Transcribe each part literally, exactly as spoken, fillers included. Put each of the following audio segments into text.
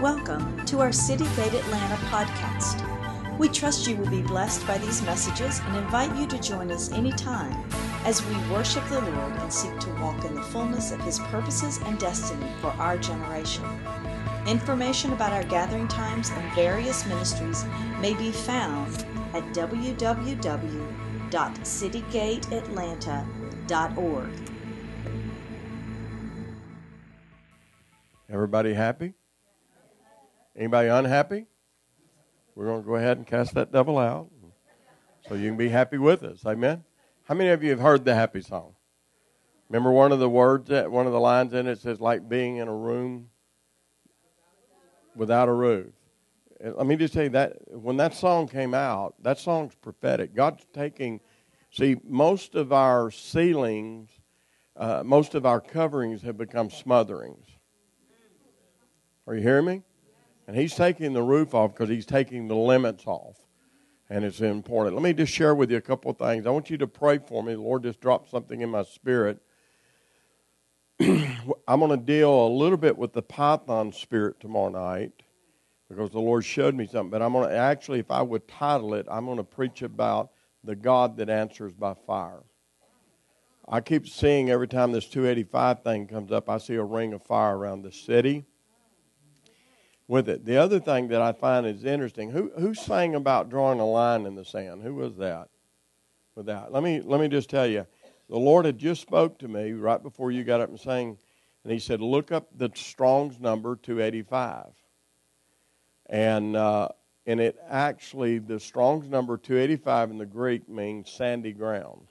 Welcome to our City Gate Atlanta podcast. We trust you will be blessed by these messages and invite you to join us anytime as we worship the Lord and seek to walk in the fullness of His purposes and destiny for our generation. Information about our gathering times and various ministries may be found at w w w dot city gate atlanta dot org. Everybody happy? Anybody unhappy? We're going to go ahead and cast that devil out so you can be happy with us. Amen? How many of you have heard the happy song? Remember one of the words, that one of the lines in it says, like being in a room without a roof. Let me just tell you that when that song came out, that song's prophetic. God's taking, see, most of our ceilings, uh, most of our coverings have become smotherings. Are you hearing me? And He's taking the roof off because He's taking the limits off. And it's important. Let me just share with you a couple of things. I want you to pray for me. The Lord just dropped something in my spirit. I'm going to deal a little bit with the Python spirit tomorrow night because the Lord showed me something. But I'm going to actually, if I would title it, I'm going to preach about the God that answers by fire. I keep seeing every time this two eighty-five thing comes up, I see a ring of fire around the city with it. The other thing that I find is interesting, who who sang about drawing a line in the sand? Who was that? With that, let me let me just tell you, the Lord had just spoke to me right before you got up and sang, and He said, look up the Strong's number two eighty-five, and uh, and it actually the Strong's number two eighty-five in the Greek means sandy ground.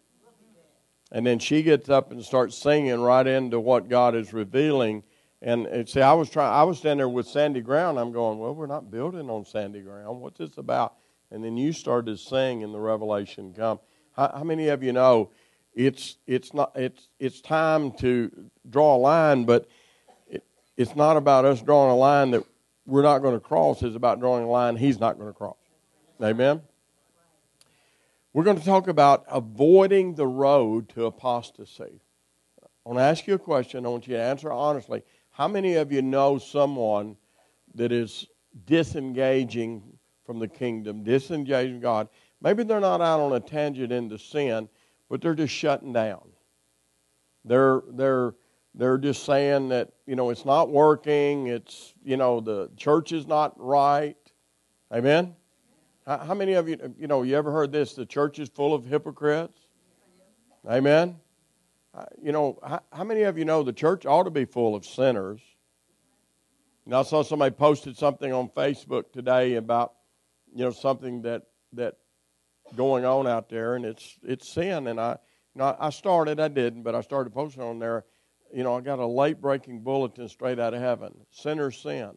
And then she gets up and starts singing right into what God is revealing. And, and see, I was trying. I was standing there with sandy ground. I'm going, well, we're not building on sandy ground. What's this about? And then you started to sing, and the revelation come. How, how many of you know it's it's not it's it's time to draw a line, but it, it's not about us drawing a line that we're not going to cross. It's about drawing a line He's not going to cross. Amen. We're going to talk about avoiding the road to apostasy. I want to ask you a question. I want you to answer honestly. How many of you know someone that is disengaging from the kingdom, disengaging God? Maybe they're not out on a tangent into sin, but they're just shutting down. They're they're they're just saying that, you know, it's not working. It's, you know, the church is not right. Amen? How, how many of you, you know, you ever heard this? The church is full of hypocrites. Amen? You know, how, how many of you know the church ought to be full of sinners? And I saw somebody posted something on Facebook today about, you know, something that that going on out there, and it's it's sin. And I, you know, I started, I didn't, but I started posting on there. You know, I got a late breaking bulletin straight out of heaven. Sinners sin.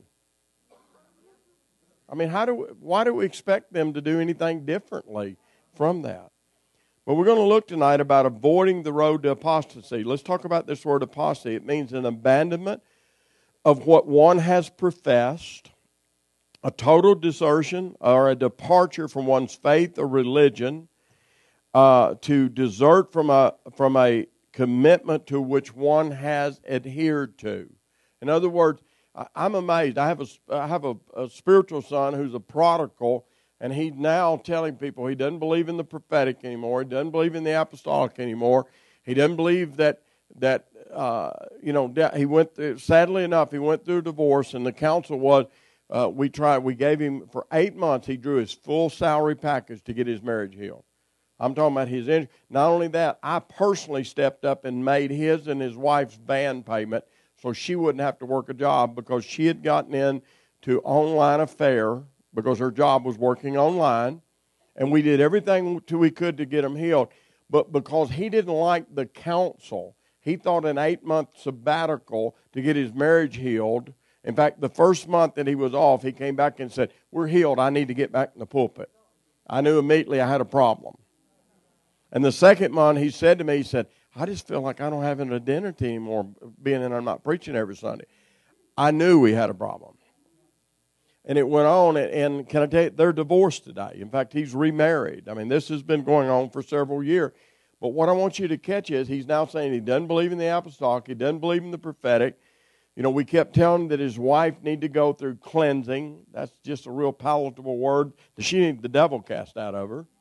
I mean, how do we, why do we expect them to do anything differently from that? But we're going to look tonight about avoiding the road to apostasy. Let's talk about this word apostasy. It means an abandonment of what one has professed, a total desertion or a departure from one's faith or religion, uh, to desert from a from a commitment to which one has adhered to. In other words, I'm amazed. I have a I have a, a spiritual son who's a prodigal. And he's now telling people he doesn't believe in the prophetic anymore. He doesn't believe in the apostolic anymore. He doesn't believe that, that uh, you know, he went through, sadly enough, he went through a divorce, and the counsel was, uh, we tried, we gave him, for eight months, he drew his full salary package to get his marriage healed. I'm talking about his, not only that, I personally stepped up and made his and his wife's van payment so she wouldn't have to work a job because she had gotten into online affair because her job was working online, and we did everything we could to get him healed. But because he didn't like the counsel, he thought an eight-month sabbatical to get his marriage healed. In fact, the first month that he was off, he came back and said, we're healed, I need to get back in the pulpit. I knew immediately I had a problem. And the second month, he said to me, he said, I just feel like I don't have an identity anymore, being that I'm not preaching every Sunday. I knew we had a problem. And it went on, and can I tell you, they're divorced today. In fact, he's remarried. I mean, this has been going on for several years. But what I want you to catch is he's now saying he doesn't believe in the apostolic, he doesn't believe in the prophetic, You know, we kept telling him that his wife needed to go through cleansing. That's just a real palatable word. That she needed the devil cast out of her.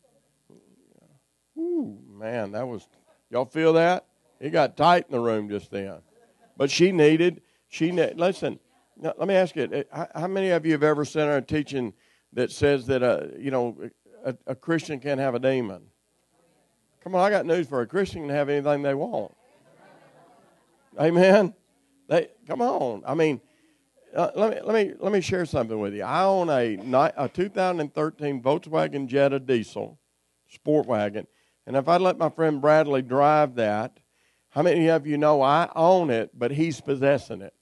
Ooh, man, that was, y'all feel that? It got tight in the room just then. But she needed, she ne- listen, now, let me ask you, how many of you have ever sat on a teaching that says that, uh, you know, a, a Christian can't have a demon? Come on, I got news for you. A Christian can have anything they want. Amen? They, come on. I mean, uh, let me let me let me share something with you. I own a, a two thousand thirteen Volkswagen Jetta diesel sport wagon, and if I let my friend Bradley drive that, how many of you know I own it, but he's possessing it?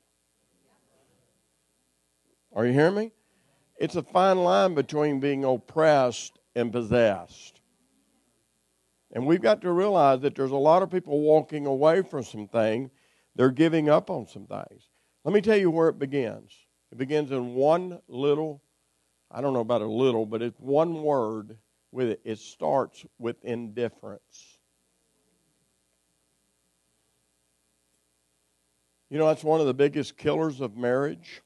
Are you hearing me? It's a fine line between being oppressed and possessed. And we've got to realize that there's a lot of people walking away from some things. They're giving up on some things. Let me tell you where it begins. It begins in one little, I don't know about a little, but it's one word with it. It starts with indifference. You know, that's one of the biggest killers of marriage.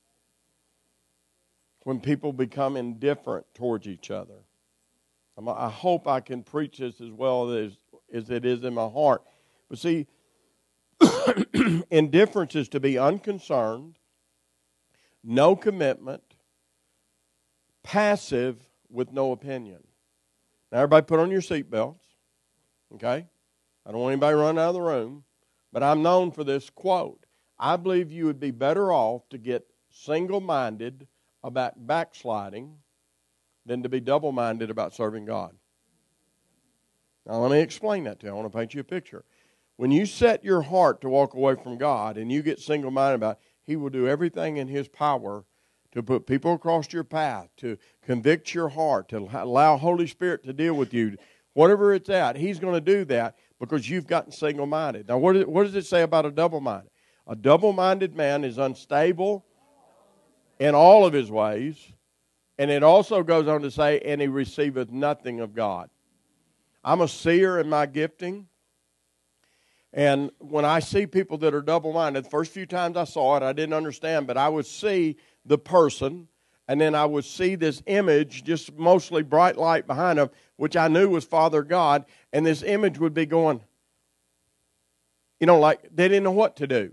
When people become indifferent towards each other. I hope I can preach this as well as, as it is in my heart. But see, indifference is to be unconcerned, no commitment, passive with no opinion. Now, everybody put on your seatbelts, okay? I don't want anybody running out of the room, but I'm known for this quote. I believe you would be better off to get single-minded about backsliding than to be double-minded about serving God. Now, let me explain that to you. I want to paint you a picture. When you set your heart to walk away from God and you get single-minded about it, He will do everything in His power to put people across your path, to convict your heart, to allow Holy Spirit to deal with you. Whatever it's at, He's going to do that because you've gotten single-minded. Now, what, is, what does it say about a double-minded? A double-minded man is unstable in all of his ways, and it also goes on to say, and he receiveth nothing of God. I'm a seer in my gifting, and when I see people that are double-minded, the first few times I saw it, I didn't understand, but I would see the person, and then I would see this image, just mostly bright light behind them, which I knew was Father God, and this image would be going, you know, like they didn't know what to do.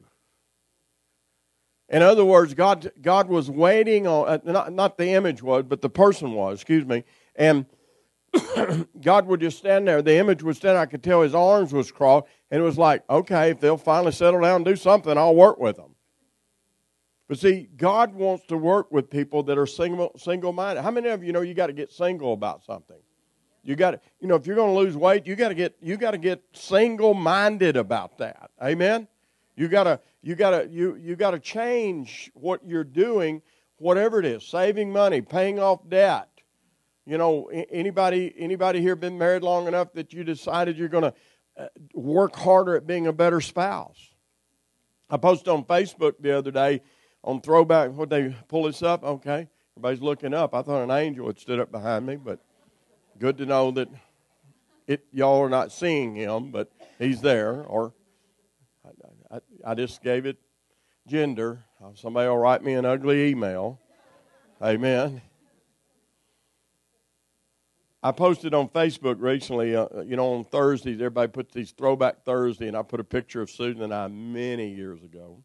In other words, God God was waiting on, uh, not, not the image was, but the person was, excuse me, and God would just stand there. The image would stand, I could tell his arms was crossed, and it was like, okay, if they'll finally settle down and do something, I'll work with them. But see, God wants to work with people that are single, single-minded. How many of you know you got to get single about something? You got to, you know, if you're going to lose weight, you got to get, you got to get single-minded about that. Amen? You got to, you got to, you you got to change what you're doing, whatever it is, saving money, paying off debt. You know, anybody anybody here been married long enough that you decided you're going to work harder at being a better spouse? I posted on Facebook the other day on Throwback. What they pull this up? Okay, everybody's looking up. I thought an angel had stood up behind me, but good to know that it y'all are not seeing him, but he's there. Or I, I just gave it gender. Somebody will write me an ugly email. Amen. I posted on Facebook recently, uh, you know, on Thursdays, everybody puts these Throwback Thursday, and I put a picture of Susan and I many years ago.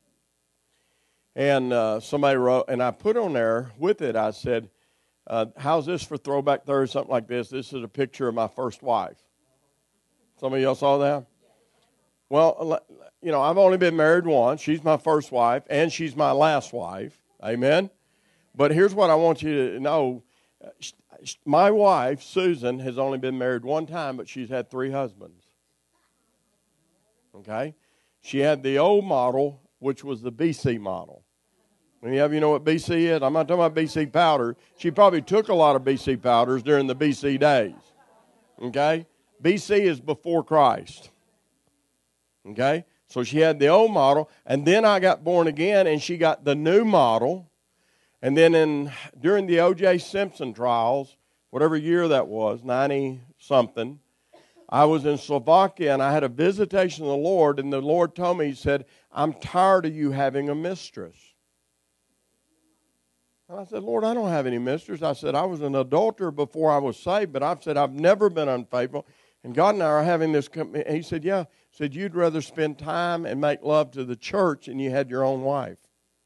And uh, somebody wrote, and I put on there with it, I said, uh, how's this for Throwback Thursday, something like this? This is a picture of my first wife. Some of y'all saw that? Well, you know, I've only been married once. She's my first wife, and she's my last wife. Amen? But here's what I want you to know. My wife, Susan, has only been married one time, but she's had three husbands. Okay? She had the old model, which was the B C model. Any of you know what B C is? I'm not talking about B C powder. She probably took a lot of B C powders during the B C days. Okay? B C is before Christ. Okay? So she had the old model, and then I got born again, and she got the new model. And then in during the O J Simpson trials, whatever year that was, ninety-something, I was in Slovakia, and I had a visitation of the Lord, and the Lord told me, He said, I'm tired of you having a mistress. And I said, Lord, I don't have any mistress. I said, I was an adulterer before I was saved, but I've said I've never been unfaithful. And God and I are having this. Com-. And He said, yeah. He said, you'd rather spend time and make love to the church than you had your own wife.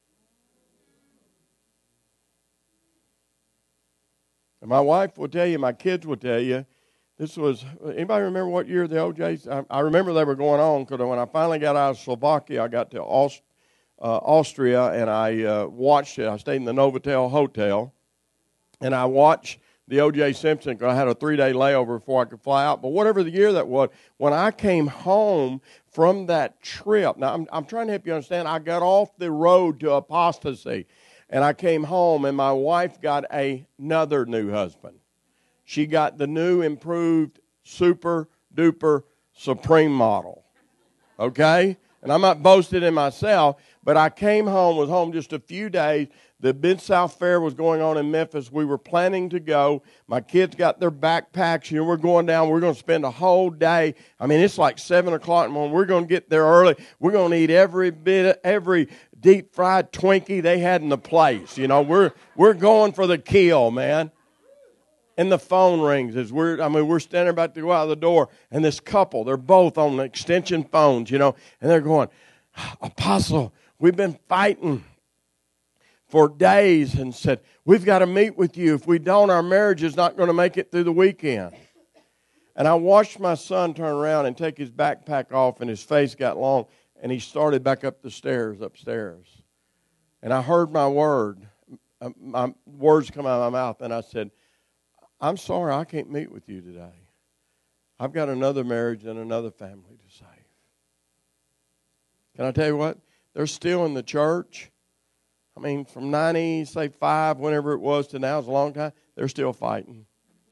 And my wife will tell you, my kids will tell you, this was, anybody remember what year the O Js? I, I remember they were going on, because when I finally got out of Slovakia, I got to Aust, uh, Austria, and I uh, watched it. I stayed in the Novotel Hotel, and I watched the O J Simpson, because I had a three-day layover before I could fly out. But whatever the year that was, when I came home from that trip, now I'm, I'm trying to help you understand, I got off the road to apostasy, and I came home, and my wife got a, another new husband. She got the new, improved, super-duper Supreme model, okay? And I'm not boasting in myself, but I came home, was home just a few days. The Mid-South Fair was going on in Memphis. We were planning to go. My kids got their backpacks. You know, we're going down. We're going to spend a whole day. I mean, it's like seven o'clock in the morning. We're going to get there early. We're going to eat every bit, every deep-fried Twinkie they had in the place. You know, we're we're going for the kill, man. And the phone rings as we're, I mean, we're standing about to go out the door, and this couple, they're both on the extension phones, you know, and they're going, Apostle, we've been fighting for days, and said, we've got to meet with you. If we don't, our marriage is not going to make it through the weekend. And I watched my son turn around and take his backpack off, and his face got long, and he started back up the stairs, upstairs. And I heard my word, my words come out of my mouth, and I said, I'm sorry I can't meet with you today. I've got another marriage and another family to save. Can I tell you what? They're still in the church. I mean, from ninety, say five, whenever it was, to now, it's a long time. They're still fighting.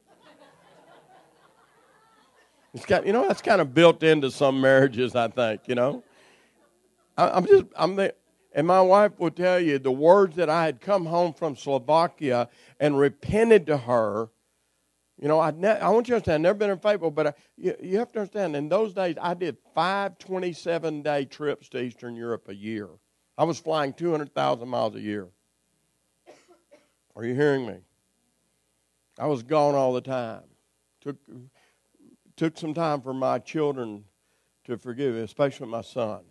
It's got, you know, that's kind of built into some marriages, I think, you know. I, I'm just, I'm there. And my wife will tell you the words that I had come home from Slovakia and repented to her. You know, I'd ne- I want you to understand, I've never been unfaithful, but I, you, you have to understand, in those days, I did five twenty-seven-day trips to Eastern Europe a year. I was flying two hundred thousand miles a year. Are you hearing me? I was gone all the time. Took took some time for my children to forgive me, especially my son.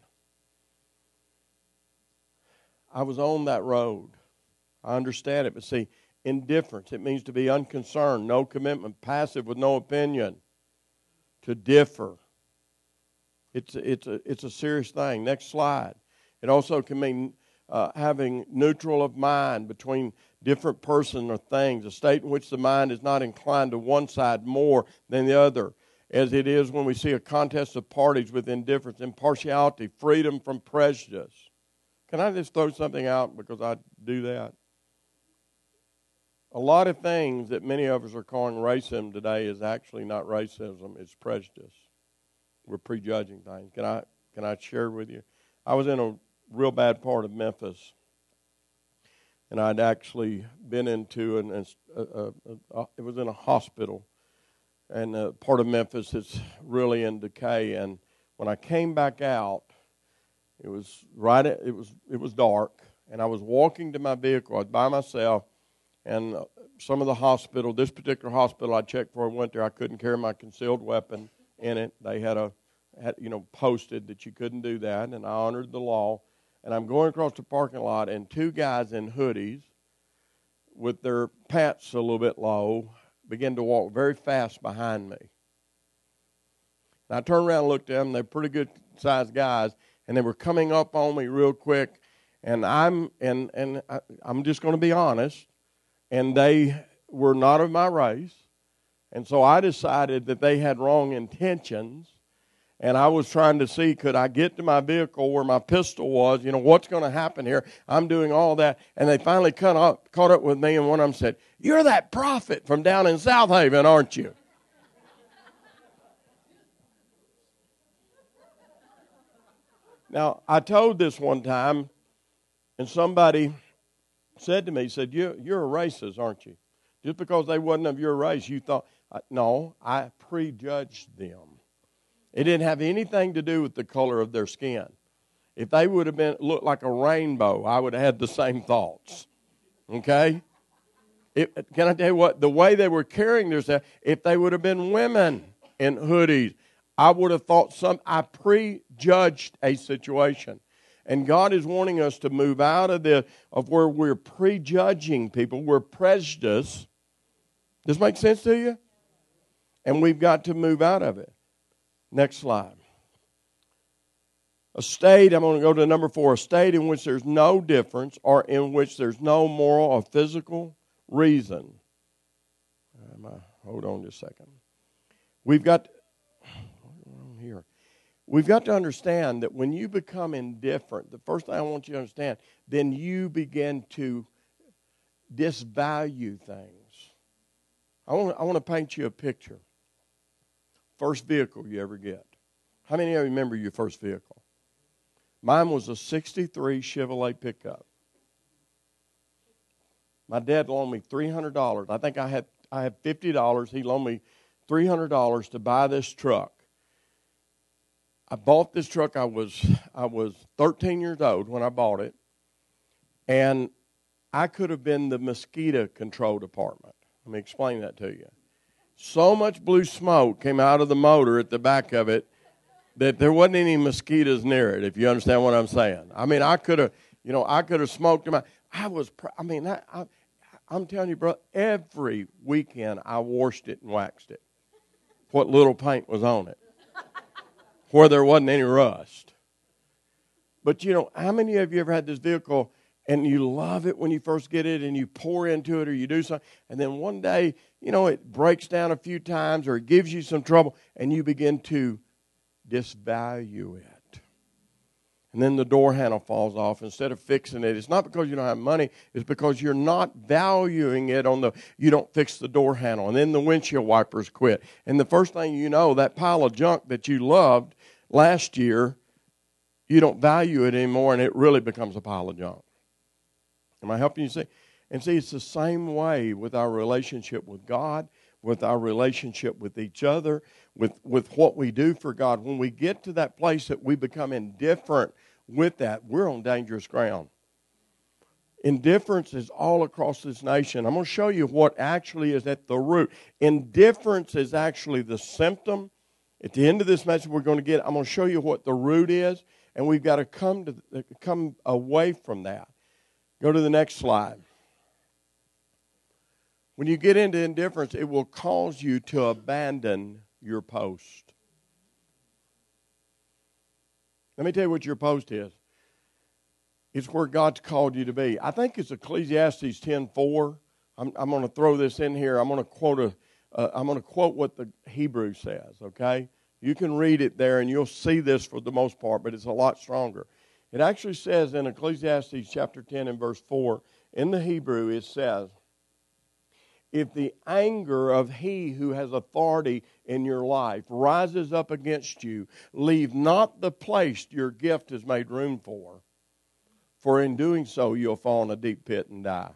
I was on that road. I understand it, but see, indifference, it means to be unconcerned, no commitment, passive with no opinion, to differ. It's it's a, it's a serious thing. Next slide. It also can mean uh, having neutral of mind between different person or things, a state in which the mind is not inclined to one side more than the other, as it is when we see a contest of parties with indifference, impartiality, freedom from prejudice. Can I just throw something out because I do that? A lot of things that many of us are calling racism today is actually not racism, it's prejudice. We're prejudging things. Can I can I share with you? I was in a real bad part of Memphis, and I'd actually been into an, a, a, a, it was in a hospital, and a part of Memphis that's really in decay. And when I came back out, it was right. At, it was it was dark, and I was walking to my vehicle. I was by myself, and some of the hospital, this particular hospital I checked for, I went there. I couldn't carry my concealed weapon in it. They had a had, you know posted that you couldn't do that, and I honored the law. And I'm going across the parking lot, and two guys in hoodies with their pants a little bit low began to walk very fast behind me. And I turned around and looked at them. They're pretty good-sized guys, and they were coming up on me real quick. And I'm and and I, I'm just going to be honest, and they were not of my race. And so I decided that they had wrong intentions. And I was trying to see, could I get to my vehicle where my pistol was? You know, what's going to happen here? I'm doing all that. And they finally caught up, caught up with me, and one of them said, "You're that prophet from down in South Haven, aren't you?" Now, I told this one time, and somebody said to me, he said, you, you're a racist, aren't you? Just because they wasn't of your race, you thought, no, I prejudged them. It didn't have anything to do with the color of their skin. If they would have been looked like a rainbow, I would have had the same thoughts. Okay? It, can I tell you what? The way they were carrying themselves, if they would have been women in hoodies, I would have thought some, I prejudged a situation. And God is wanting us to move out of the of where we're prejudging people. We're prejudiced. Does this make sense to you? And we've got to move out of it. Next slide. A state, I'm going to go to number four, a state in which there's no difference or in which there's no moral or physical reason. Hold on just a second. We've got, here. We've got to understand that when you become indifferent, the first thing I want you to understand, then you begin to disvalue things. I want, I want to paint you a picture. First vehicle you ever get. How many of you remember your first vehicle? Mine was a sixty-three Chevrolet pickup. My dad loaned me three hundred dollars. I think I had I had fifty dollars. He loaned me three hundred dollars to buy this truck. I bought this truck. I was I was thirteen years old when I bought it, and I could have been the mosquito control department. Let me explain that to you. So much blue smoke came out of the motor at the back of it that there wasn't any mosquitoes near it, if you understand what I'm saying. I mean, I could have, you know, I could have smoked them out. I was, I mean, I, I, I'm telling you, bro, every weekend I washed it and waxed it. What little paint was on it. Where there wasn't any rust. But, you know, how many of you ever had this vehicle and you love it when you first get it and you pour into it or you do something, and then one day, you know, it breaks down a few times or it gives you some trouble and you begin to disvalue it. And then the door handle falls off. Instead of fixing it, it's not because you don't have money, it's because you're not valuing it on the, you don't fix the door handle. And then the windshield wipers quit. And the first thing you know, that pile of junk that you loved last year, you don't value it anymore, and it really becomes a pile of junk. Am I helping you see? And see, it's the same way with our relationship with God, with our relationship with each other, with, with what we do for God. When we get to that place that we become indifferent with that, we're on dangerous ground. Indifference is all across this nation. I'm going to show you what actually is at the root. Indifference is actually the symptom. At the end of this message we're going to get, I'm going to show you what the root is, and we've got to come to come away from that. Go to the next slide. When you get into indifference, it will cause you to abandon your post. Let me tell you what your post is. It's where God's called you to be. I think it's Ecclesiastes ten four. I'm, I'm going to throw this in here. I'm going to quote a. Uh, I'm going to quote what the Hebrew says. Okay, you can read it there, and you'll see this for the most part, but it's a lot stronger. It actually says in Ecclesiastes chapter ten and verse four. In the Hebrew, it says, if the anger of he who has authority in your life rises up against you, leave not the place your gift has made room for, for in doing so you'll fall in a deep pit and die.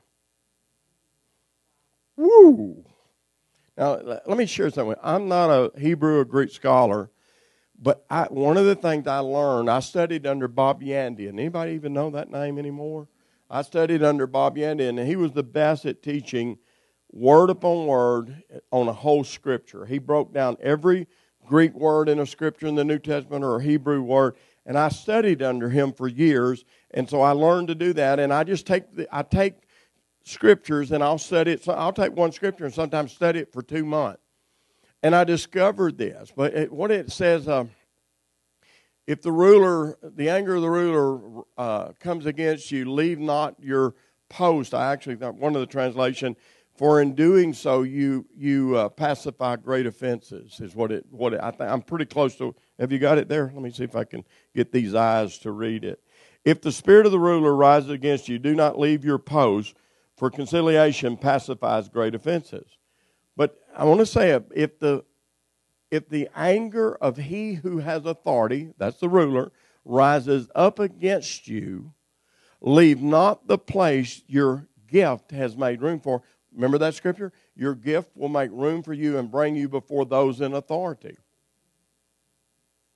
Woo! Now, let me share something. I'm not a Hebrew or Greek scholar, but I, one of the things I learned, I studied under Bob Yandian. Anybody even know that name anymore? I studied under Bob Yandian, and he was the best at teaching word upon word on a whole scripture. He broke down every Greek word in a scripture in the New Testament or a Hebrew word, and I studied under him for years, and so I learned to do that. And I just take the, I take scriptures and I'll study it. So I'll take one scripture and sometimes study it for two months. And I discovered this, but it, what it says, uh, if the ruler, the anger of the ruler uh, comes against you, leave not your post. I actually thought one of the translation. For in doing so, you you uh, pacify great offenses. Is what it what it, I think. I'm pretty close to. Have you got it there? Let me see if I can get these eyes to read it. If the spirit of the ruler rises against you, do not leave your post. For conciliation pacifies great offenses. But I want to say, if the if the anger of he who has authority, that's the ruler, rises up against you, leave not the place your gift has made room for. Remember that scripture? Your gift will make room for you and bring you before those in authority.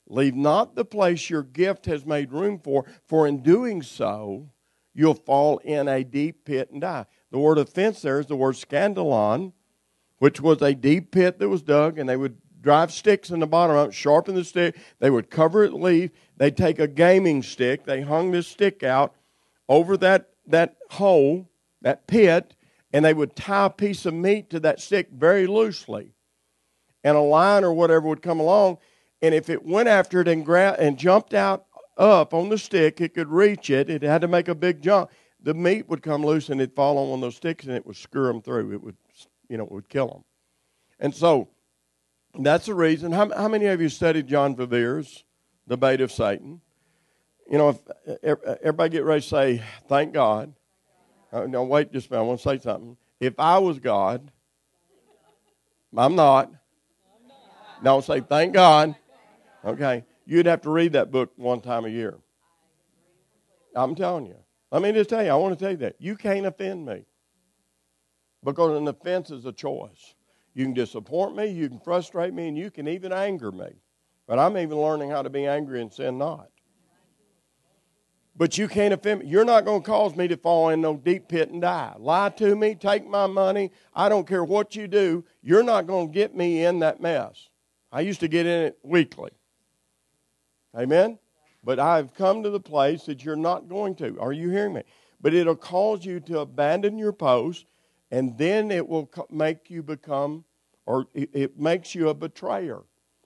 Leave not the place your gift has made room for, for in doing so, you'll fall in a deep pit and die. The word offense there is the word scandalon, which was a deep pit that was dug, and they would drive sticks in the bottom of it, sharpen the stick. They would cover it with leaf. They'd take a gaming stick. They hung this stick out over that, that hole, that pit, and they would tie a piece of meat to that stick very loosely. And a lion or whatever would come along, and if it went after it and, gra- and jumped out up on the stick, it could reach it. It had to make a big jump. The meat would come loose, and it'd fall on one of those sticks, and it would screw them through. It would, you know, it would kill them. And so that's the reason. How, how many of you studied John Bevere's The Bait of Satan? You know, if everybody get ready to say, thank God. Uh, no, wait just a minute. I want to say something. If I was God, I'm not. No, say, thank God. Okay. You'd have to read that book one time a year. I'm telling you. Let me just tell you, I want to tell you that. You can't offend me. Because an offense is a choice. You can disappoint me, you can frustrate me, and you can even anger me. But I'm even learning how to be angry and sin not. But you can't offend me. You're not going to cause me to fall in no deep pit and die. Lie to me, take my money. I don't care what you do. You're not going to get me in that mess. I used to get in it weekly. Amen? But I've come to the place that you're not going to. Are you hearing me? But it'll cause you to abandon your post, and then it will make you become, or it makes you a betrayer.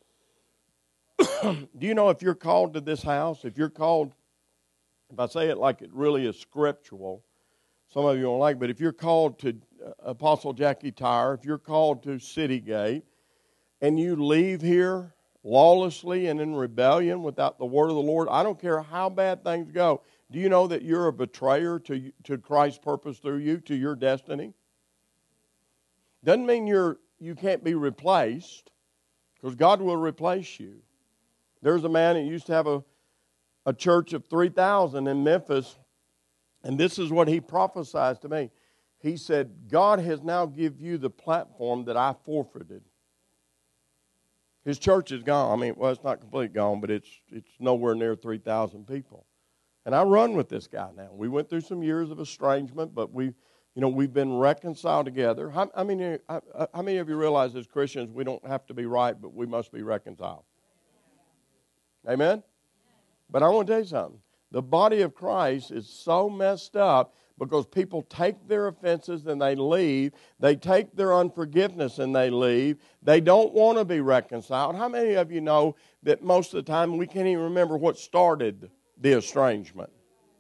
Do you know if you're called to this house, if you're called, if I say it like it really is scriptural, some of you don't like it, but if you're called to Apostle Jackie Tyre, if you're called to City Gate, and you leave here lawlessly and in rebellion without the word of the Lord, I don't care how bad things go. Do you know that you're a betrayer to, to Christ's purpose through you, to your destiny? Doesn't mean you're you can't be replaced, because God will replace you. There's a man that used to have a, a church of three thousand in Memphis, and this is what he prophesied to me. He said, God has now given you the platform that I forfeited. His church is gone. I mean, well, it's not completely gone, but it's it's nowhere near three thousand people. And I run with this guy now. We went through some years of estrangement, but we, you know, we've been reconciled together. How, how many how, how many of you realize as Christians we don't have to be right, but we must be reconciled? Amen? But I want to tell you something. The body of Christ is so messed up because people take their offenses and they leave. They take their unforgiveness and they leave. They don't want to be reconciled. How many of you know that most of the time we can't even remember what started the estrangement?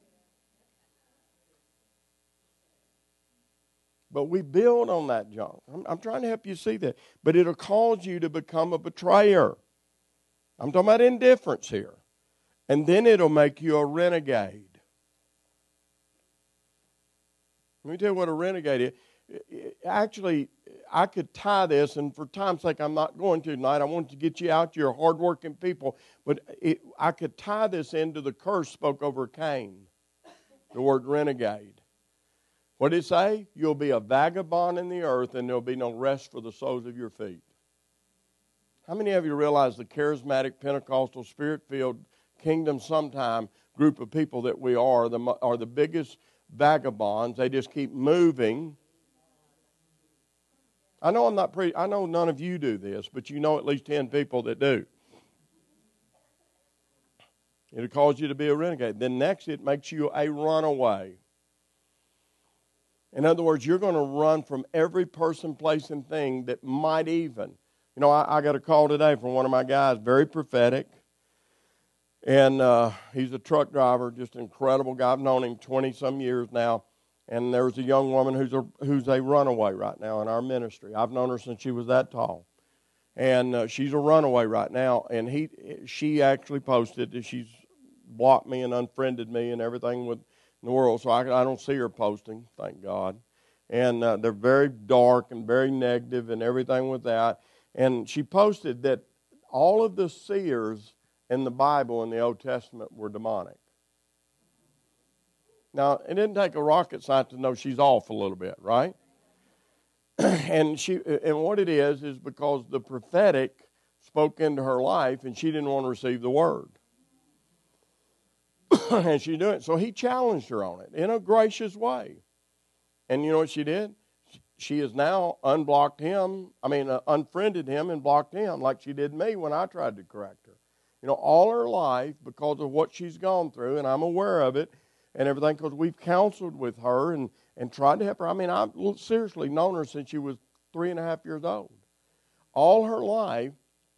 But we build on that junk. I'm, I'm trying to help you see that. But it'll cause you to become a betrayer. I'm talking about indifference here. And then it'll make you a renegade. Let me tell you what a renegade is. Actually, I could tie this, and for time's sake, I'm not going to tonight. I want to get you out. You're hardworking people. But it, I could tie this into the curse spoke over Cain, the word renegade. What did it say? You'll be a vagabond in the earth, and there'll be no rest for the soles of your feet. How many of you realize the charismatic, Pentecostal, Spirit-filled, kingdom sometime group of people that we are the, are the biggest vagabonds? They just keep moving. I know I'm not pre- I know none of you do this, but you know at least ten people that do. It'll cause you to be a renegade. Then next it makes you a runaway. In other words, you're going to run from every person, place, and thing that might even. You know, I, I got a call today from one of my guys, very prophetic. And uh, he's a truck driver, just an incredible guy. I've known him twenty-some years now. And there's a young woman who's a who's a runaway right now in our ministry. I've known her since she was that tall. And uh, she's a runaway right now. And he, she actually posted that she's blocked me and unfriended me and everything with in the world. So I, I don't see her posting, thank God. And uh, they're very dark and very negative and everything with that. And she posted that all of the seers in the Bible in the Old Testament were demonic. Now, it didn't take a rocket scientist to know she's off a little bit, right? and she, and what it is is because the prophetic spoke into her life, and she didn't want to receive the word. And she did it. So he challenged her on it in a gracious way. And you know what she did? She has now unblocked him, I mean, uh, unfriended him and blocked him like she did me when I tried to correct her. You know, all her life, because of what she's gone through, and I'm aware of it and everything, because we've counseled with her and, and tried to help her. I mean, I've seriously known her since she was three and a half years old. All her life,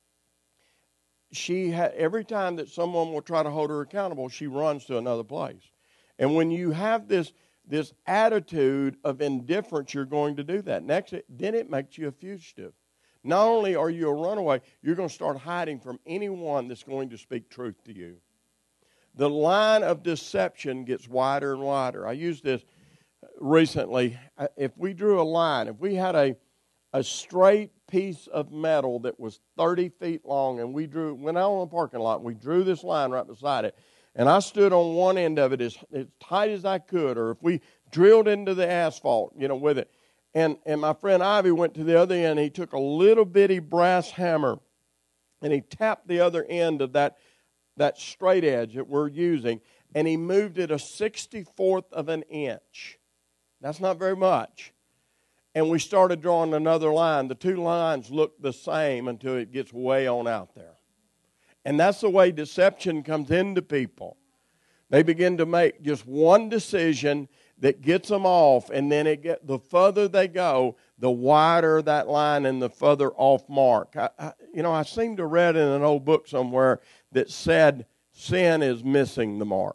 she had, every time that someone will try to hold her accountable, she runs to another place. And when you have this this attitude of indifference, you're going to do that. Next, then it makes you a fugitive. Not only are you a runaway, you're going to start hiding from anyone that's going to speak truth to you. The line of deception gets wider and wider. I used this recently. If we drew a line, if we had a a straight piece of metal that was thirty feet long, and we drew, went out on the parking lot, we drew this line right beside it, and I stood on one end of it as, as tight as I could, or if we drilled into the asphalt, you know, with it. And, and my friend Ivy went to the other end. He took a little bitty brass hammer, and he tapped the other end of that, that straight edge that we're using, and he moved it a sixty-fourth of an inch. That's not very much. And we started drawing another line. The two lines look the same until it gets way on out there. And that's the way deception comes into people. They begin to make just one decision that gets them off, and then it get the further they go, the wider that line and the further off mark. I, I, you know, I seem to read in an old book somewhere that said sin is missing the mark.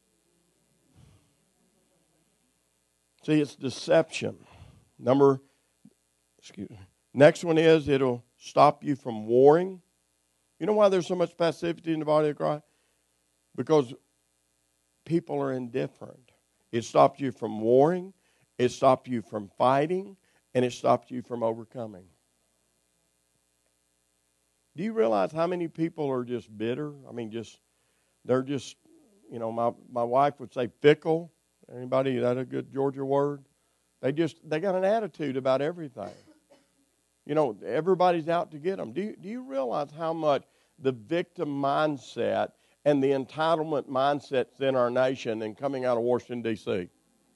See, it's deception. Number, excuse me. Next one is it'll stop you from warring. You know why there's so much passivity in the body of Christ? Because people are indifferent. It stops you from warring, it stops you from fighting, and it stops you from overcoming. Do you realize how many people are just bitter? I mean, just, they're just, you know, my, my wife would say fickle. Anybody, is that a good Georgia word? They just, they got an attitude about everything. You know, everybody's out to get them. Do you, do you realize how much the victim mindset and the entitlement mindsets in our nation and coming out of Washington, D C?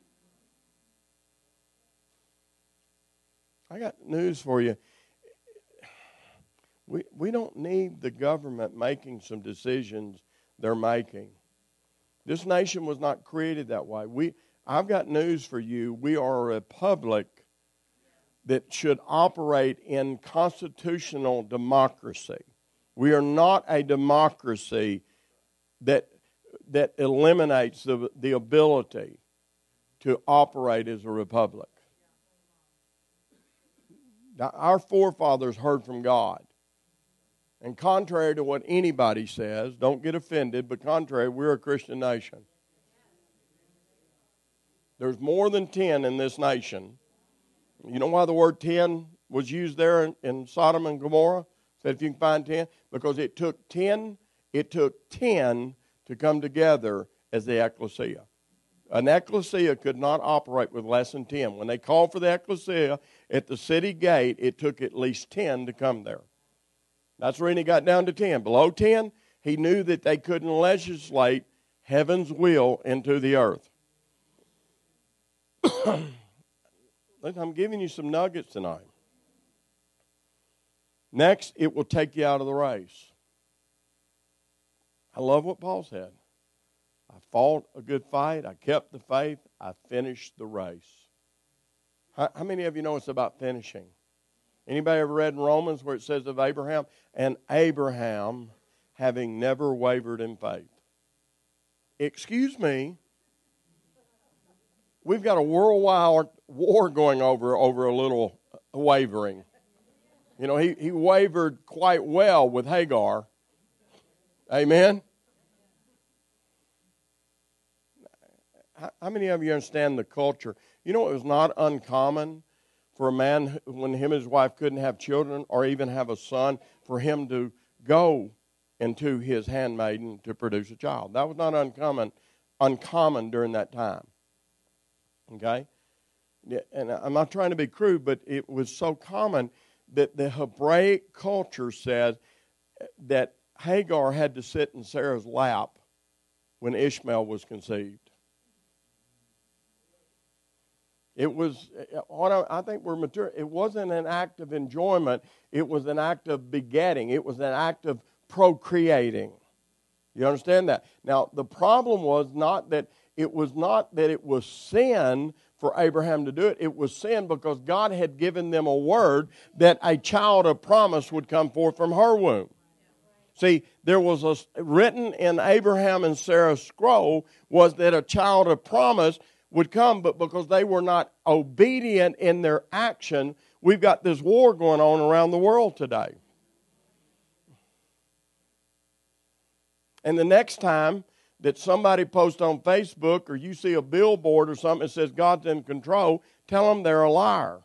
I got news for you. We, we don't need the government making some decisions they're making. This nation was not created that way. We, I've got news for you. We are a republic that should operate in constitutional democracy. We are not a democracy that that eliminates the, the ability to operate as a republic. Now, our forefathers heard from God. And contrary to what anybody says, don't get offended, but contrary, we're a Christian nation. There's more than ten in this nation. You know why the word ten was used there in, in Sodom and Gomorrah? Said if you can find ten. Because it took ten, it took ten to come together as the ecclesia. An ecclesia could not operate with less than ten. When they called for the ecclesia at the city gate, it took at least ten to come there. That's when he got down to ten. Below ten, he knew that they couldn't legislate heaven's will into the earth. I'm giving you some nuggets tonight. Next, it will take you out of the race. I love what Paul said. I fought a good fight. I kept the faith. I finished the race. How, how many of you know it's about finishing? Anybody ever read in Romans where it says of Abraham? And Abraham, having never wavered in faith. Excuse me. We've got a worldwide war going over over a little wavering. You know, he, he wavered quite well with Hagar. Amen? How, how many of you understand the culture? You know, it was not uncommon for a man, when him and his wife couldn't have children or even have a son, for him to go into his handmaiden to produce a child. That was not uncommon, uncommon during that time. Okay? And I'm not trying to be crude, but it was so common that the Hebraic culture said that Hagar had to sit in Sarah's lap when Ishmael was conceived. It was, I think we're mature. It wasn't an act of enjoyment. It was an act of begetting. It was an act of procreating. You understand that? Now, the problem was not that it was not that it was sin for Abraham to do it. It was sin because God had given them a word that a child of promise would come forth from her womb. See, there was a written in Abraham and Sarah's scroll was that a child of promise would come, but because they were not obedient in their action, we've got this war going on around the world today. And the next time that somebody posts on Facebook or you see a billboard or something that says God's in control, tell them they're a liar.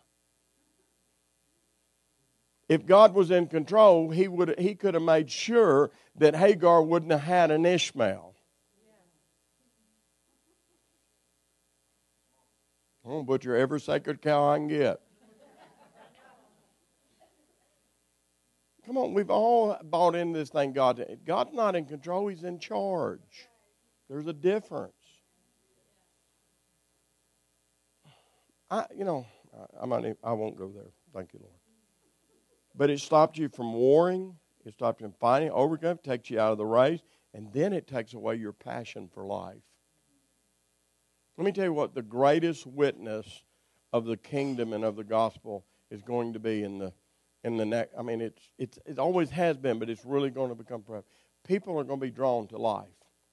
If God was in control, he would he could have made sure that Hagar wouldn't have had an Ishmael. I'm going to butcher every sacred cow I can get. Come on, we've all bought into this thing. God, God's not in control. He's in charge. There's a difference. I, you know, I, might, I won't go there. Thank you, Lord. But it stopped you from warring. It stopped you from fighting. Overcome takes you out of the race. And then it takes away your passion for life. Let me tell you what the greatest witness of the kingdom and of the gospel is going to be in the in the next. I mean, it's it's it always has been, but it's really going to become prevalent. People are going to be drawn to life.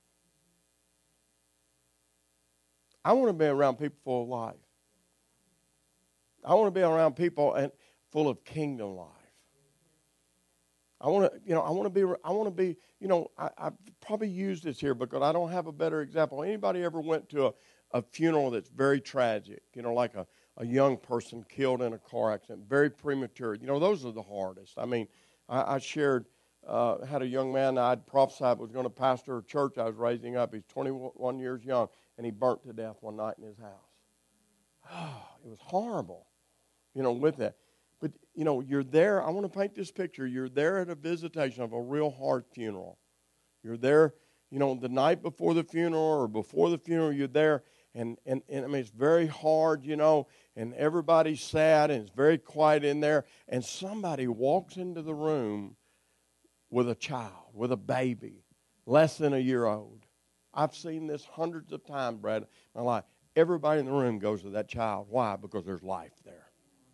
I want to be around people full of life. I want to be around people and full of kingdom life. I want to, you know, I want to be, I want to be, you know, I, I've probably used this here because I don't have a better example. Anybody ever went to a, a funeral that's very tragic, you know, like a, a young person killed in a car accident, very premature. You know, those are the hardest. I mean, I, I shared, uh, had a young man I'd prophesied was going to pastor a church I was raising up. He's twenty-one years young, and he burnt to death one night in his house. Oh, it was horrible, you know, with that. But, you know, you're there. I want to paint this picture. You're there at a visitation of a real hard funeral. You're there, you know, the night before the funeral or before the funeral, you're there. And, and, and I mean, it's very hard, you know, and everybody's sad and it's very quiet in there. And somebody walks into the room with a child, with a baby, less than a year old. I've seen this hundreds of times, Brad, in my life. Everybody in the room goes to that child. Why? Because there's life there.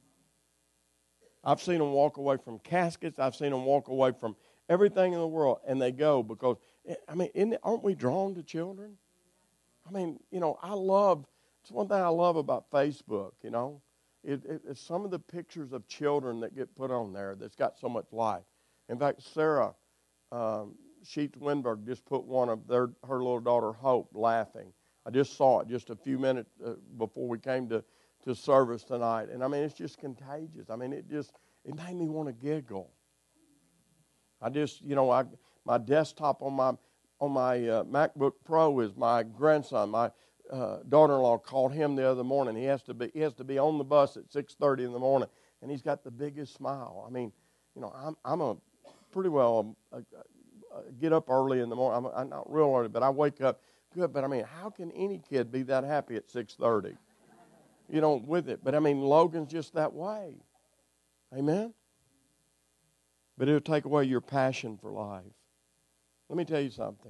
I've seen them walk away from caskets. I've seen them walk away from everything in the world, and they go because, I mean, isn't it, aren't we drawn to children? I mean, you know, I love, it's one thing I love about Facebook, you know. It, it, it's some of the pictures of children that get put on there that's got so much life. In fact, Sarah um, Sheets Winberg just put one of their her little daughter, Hope, laughing. I just saw it just a few minutes uh, before we came to to service tonight. And I mean, it's just contagious. I mean, it just, it made me want to giggle. I just, you know, I my desktop on my on my uh, MacBook Pro is my grandson. My uh, daughter-in-law called him the other morning. He has to be he has to be on the bus at six thirty in the morning, and he's got the biggest smile. I mean, you know, I'm I'm a pretty well a, a, a get up early in the morning. I'm, a, I'm not real early, but I wake up good. But I mean, how can any kid be that happy at six thirty? You know, with it. But I mean, Logan's just that way. Amen? But it'll take away your passion for life. Let me tell you something.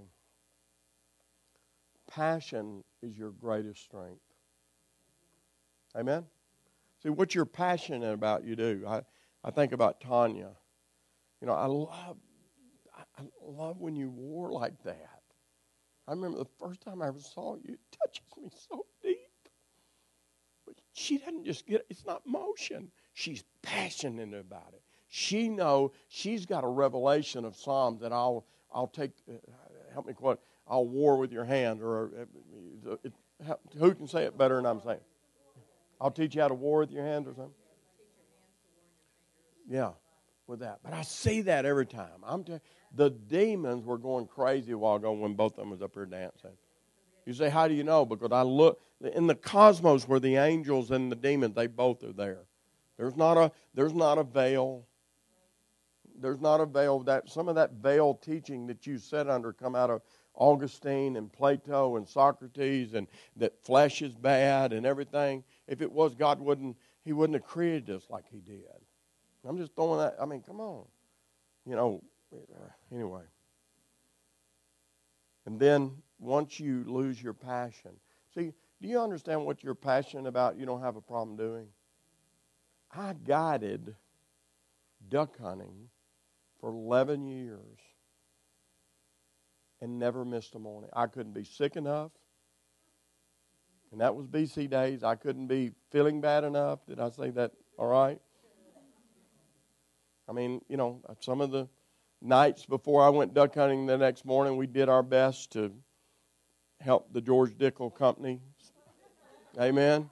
Passion is your greatest strength. Amen? See, what you're passionate about, you do. I, I think about Tanya. You know, I love, I love when you wore like that. I remember the first time I ever saw you, it touches me so deep. But she doesn't just get, it's not motion. She's passionate about it. She know she's got a revelation of Psalms that I'll I'll take. Uh, help me quote. I'll war with your hand, or uh, it, it, who can say it better than I'm saying? I'll teach you how to war with your hand, or something. Yeah, with that. But I see that every time. I'm t- the demons were going crazy a while ago when both of them was up here dancing. You say, how do you know? Because I look in the cosmos where the angels and the demons, they both are there. There's not a there's not a veil. There's not a veil. That some of that veil teaching that you sit under come out of Augustine and Plato and Socrates, and that flesh is bad and everything. If it was, God wouldn't, he wouldn't have created us like he did. I'm just throwing that, I mean, come on. You know, anyway. And then once you lose your passion. See, do you understand what you're passionate about you don't have a problem doing? I guided duck hunting for eleven years and never missed a morning. I couldn't be sick enough. And that was B C days. I couldn't be feeling bad enough. Did I say that all right? I mean, you know, some of the nights before I went duck hunting the next morning, we did our best to help the George Dickel Company. Amen.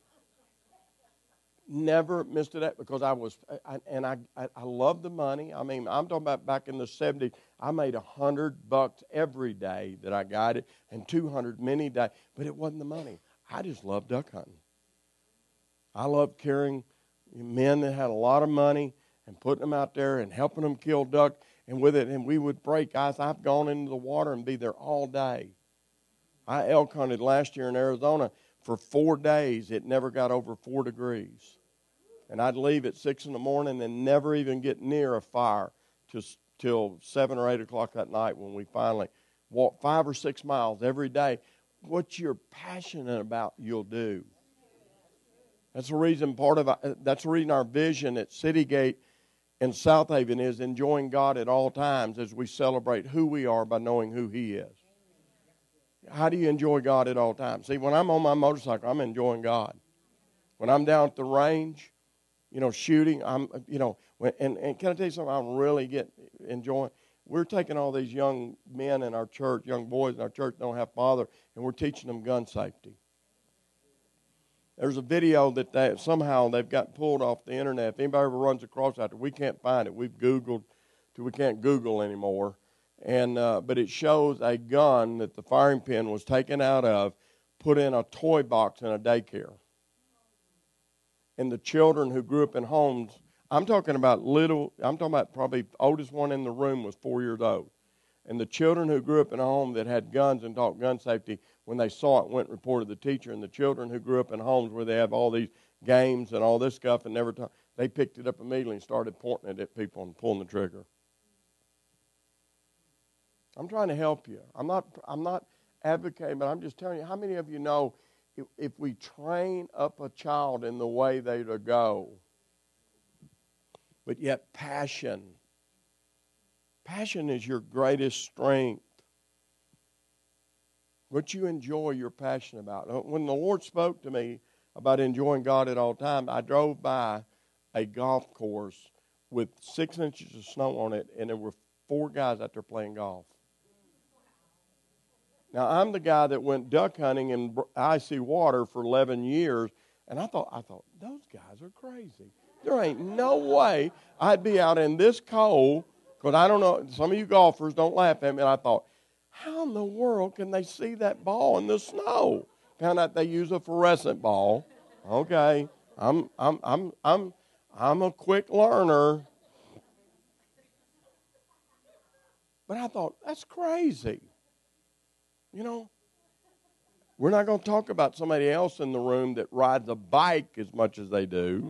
Never missed it because I was, I, and I, I, I love the money. I mean, I'm talking about back in the seventies. I made a hundred bucks every day that I guided, and two hundred many days. But it wasn't the money. I just loved duck hunting. I loved carrying men that had a lot of money and putting them out there and helping them kill duck. And with it, and we would break ice. I've gone into the water and be there all day. I elk hunted last year in Arizona for four days. It never got over four degrees. And I'd leave at six in the morning and never even get near a fire just till seven or eight o'clock that night when we finally walked five or six miles every day. What you're passionate about, you'll do. That's the reason part of that's the reason our vision at City Gate and South Haven is enjoying God at all times as we celebrate who we are by knowing who He is. How do you enjoy God at all times? See, when I'm on my motorcycle, I'm enjoying God. When I'm down at the range, you know, shooting, I'm, you know, when, and, and can I tell you something I'm really get enjoying? We're taking all these young men in our church, young boys in our church don't have father, and we're teaching them gun safety. There's a video that they, somehow they've got pulled off the internet. If anybody ever runs across that, we can't find it. We've Googled till we can't Google anymore. And uh, but it shows a gun that the firing pin was taken out of, put in a toy box in a daycare. And the children who grew up in homes, I'm talking about little, I'm talking about probably the oldest one in the room was four years old. And the children who grew up in a home that had guns and taught gun safety, when they saw it, went and reported the teacher. And the children who grew up in homes where they have all these games and all this stuff and never taught, they picked it up immediately and started pointing it at people and pulling the trigger. I'm trying to help you. I'm not I'm not advocating, but I'm just telling you, how many of you know if, if we train up a child in the way they to go, but yet passion, passion is your greatest strength. What you enjoy, you're passionate about. When the Lord spoke to me about enjoying God at all times, I drove by a golf course with six inches of snow on it, and there were four guys out there playing golf. Now, I'm the guy that went duck hunting in icy water for eleven years, and I thought, I thought, those guys are crazy. There ain't no way I'd be out in this cold, because I don't know, some of you golfers don't laugh at me, and I thought, how in the world can they see that ball in the snow? Found out they use a fluorescent ball. Okay, I'm I'm I'm I'm I'm a quick learner. But I thought, that's crazy. You know, we're not going to talk about somebody else in the room that rides a bike as much as they do.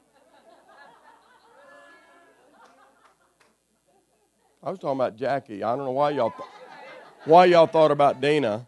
I was talking about Jackie. I don't know why y'all th- why y'all thought about Dina.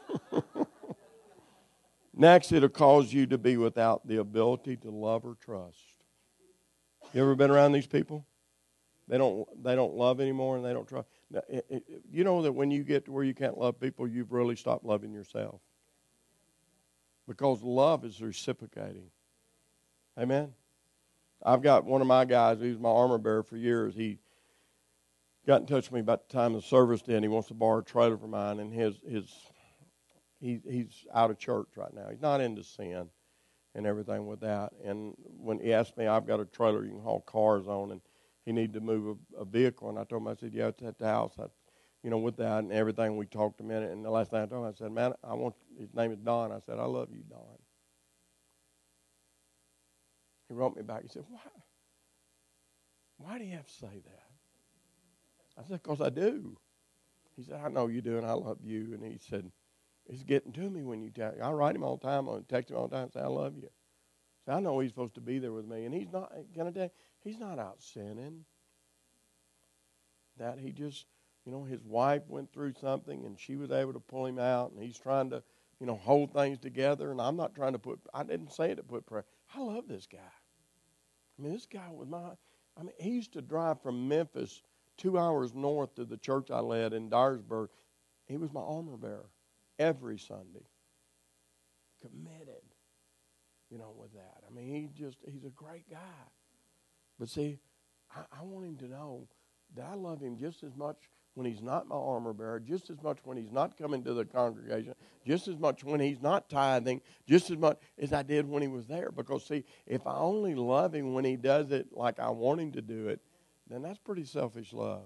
Next, it'll cause you to be without the ability to love or trust. You ever been around these people? They don't they don't love anymore and they don't trust. Now, it, it, you know that when you get to where you can't love people, you've really stopped loving yourself. Because love is reciprocating. Amen? I've got one of my guys, he was my armor bearer for years. He got in touch with me about the time the service did. He wants to borrow a trailer for mine, and his his he, he's out of church right now. He's not into sin and everything with that. And when he asked me, I've got a trailer you can haul cars on, and he needed to move a, a vehicle. And I told him, I said, yeah, it's at the house. I, you know, with that and everything, we talked a minute. And the last thing I told him, I said, man, I want, his name is Don. I said, I love you, Don. He wrote me back. He said, what? why do you have to say that? I said, because I do. He said, I know you do, and I love you. And he said, it's getting to me when you tell me. I write him all the time, I text him all the time, and say, I love you. So I know he's supposed to be there with me. And he's not, can I tell you, he's not out sinning. That he just, you know, his wife went through something, and she was able to pull him out, and he's trying to, you know, hold things together. And I'm not trying to put, I didn't say it to put pressure. I love this guy. I mean, this guy was my, I mean, he used to drive from Memphis two hours north to the church I led in Dyersburg. He was my armor bearer every Sunday. Committed, you know, with that. I mean, he just, he's a great guy. But see, I, I want him to know that I love him just as much when he's not my armor bearer, just as much when he's not coming to the congregation, just as much when he's not tithing, just as much as I did when he was there. Because, see, if I only love him when he does it like I want him to do it, then that's pretty selfish love.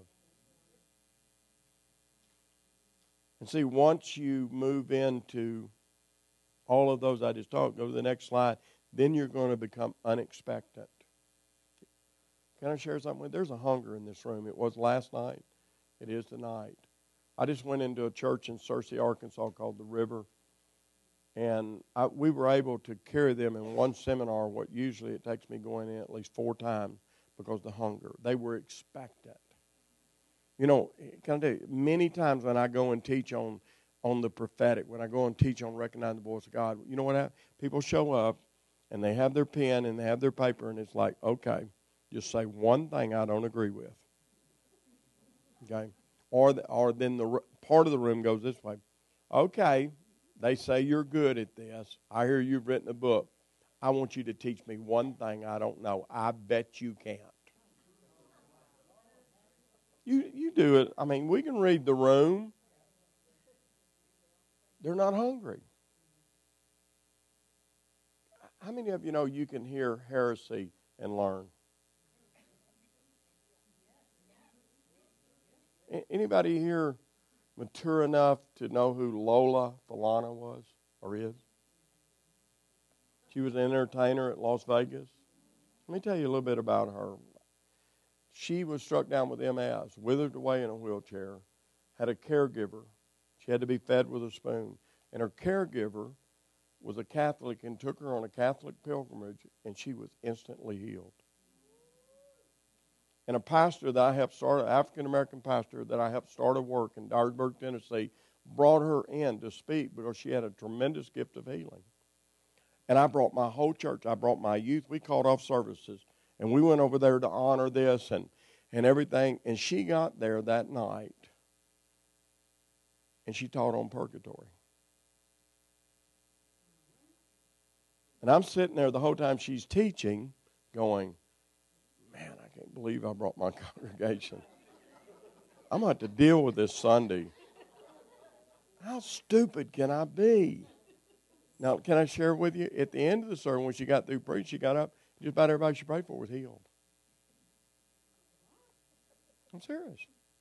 And see, once you move into all of those I just talked, go to the next slide, then you're going to become unexpectant. Can I share something with you? There's a hunger in this room. It was last night. It is tonight. I just went into a church in Searcy, Arkansas called The River. And I, we were able to carry them in one seminar, what usually it takes me going in at least four times because of the hunger. They were expectant. You know, can I tell you, many times when I go and teach on, on the prophetic, when I go and teach on recognizing the voice of God, you know what happens? People show up, and they have their pen, and they have their paper, and it's like, okay, just say one thing I don't agree with. Okay? Or, the, or then the part of the room goes this way. Okay, they say you're good at this. I hear you've written a book. I want you to teach me one thing I don't know. I bet you can't. You you do it. I mean, we can read the room. They're not hungry. How many of you know you can hear heresy and learn? Anybody here mature enough to know who Lola Falana was or is? She was an entertainer at Las Vegas. Let me tell you a little bit about her. She was struck down with M S, withered away in a wheelchair, had a caregiver. She had to be fed with a spoon. And her caregiver was a Catholic and took her on a Catholic pilgrimage, and she was instantly healed. And a pastor that I helped start, an African-American pastor that I helped start a work in Dyersburg, Tennessee, brought her in to speak because she had a tremendous gift of healing. And I brought my whole church. I brought my youth. We called off services. And we went over there to honor this and, and everything. And she got there that night, and she taught on purgatory. And I'm sitting there the whole time she's teaching going, man, I can't believe I brought my congregation. I'm going to have to deal with this Sunday. How stupid can I be? Now, can I share with you? At the end of the sermon, when she got through preaching, she got up. Just about everybody she prayed for was healed. I'm serious.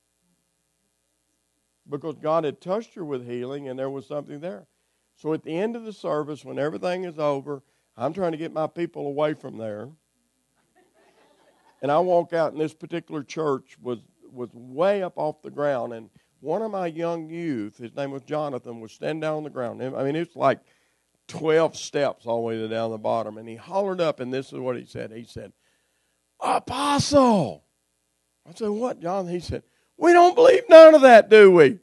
Because God had touched her with healing, and there was something there. So at the end of the service, when everything is over, I'm trying to get my people away from there. And I walk out, and this particular church was, was way up off the ground. And one of my young youth, his name was Jonathan, was standing down on the ground. I mean, it's like twelve steps all the way down the bottom. And he hollered up, and this is what he said. He said, Apostle. I said, what, John? He said, we don't believe none of that, do we?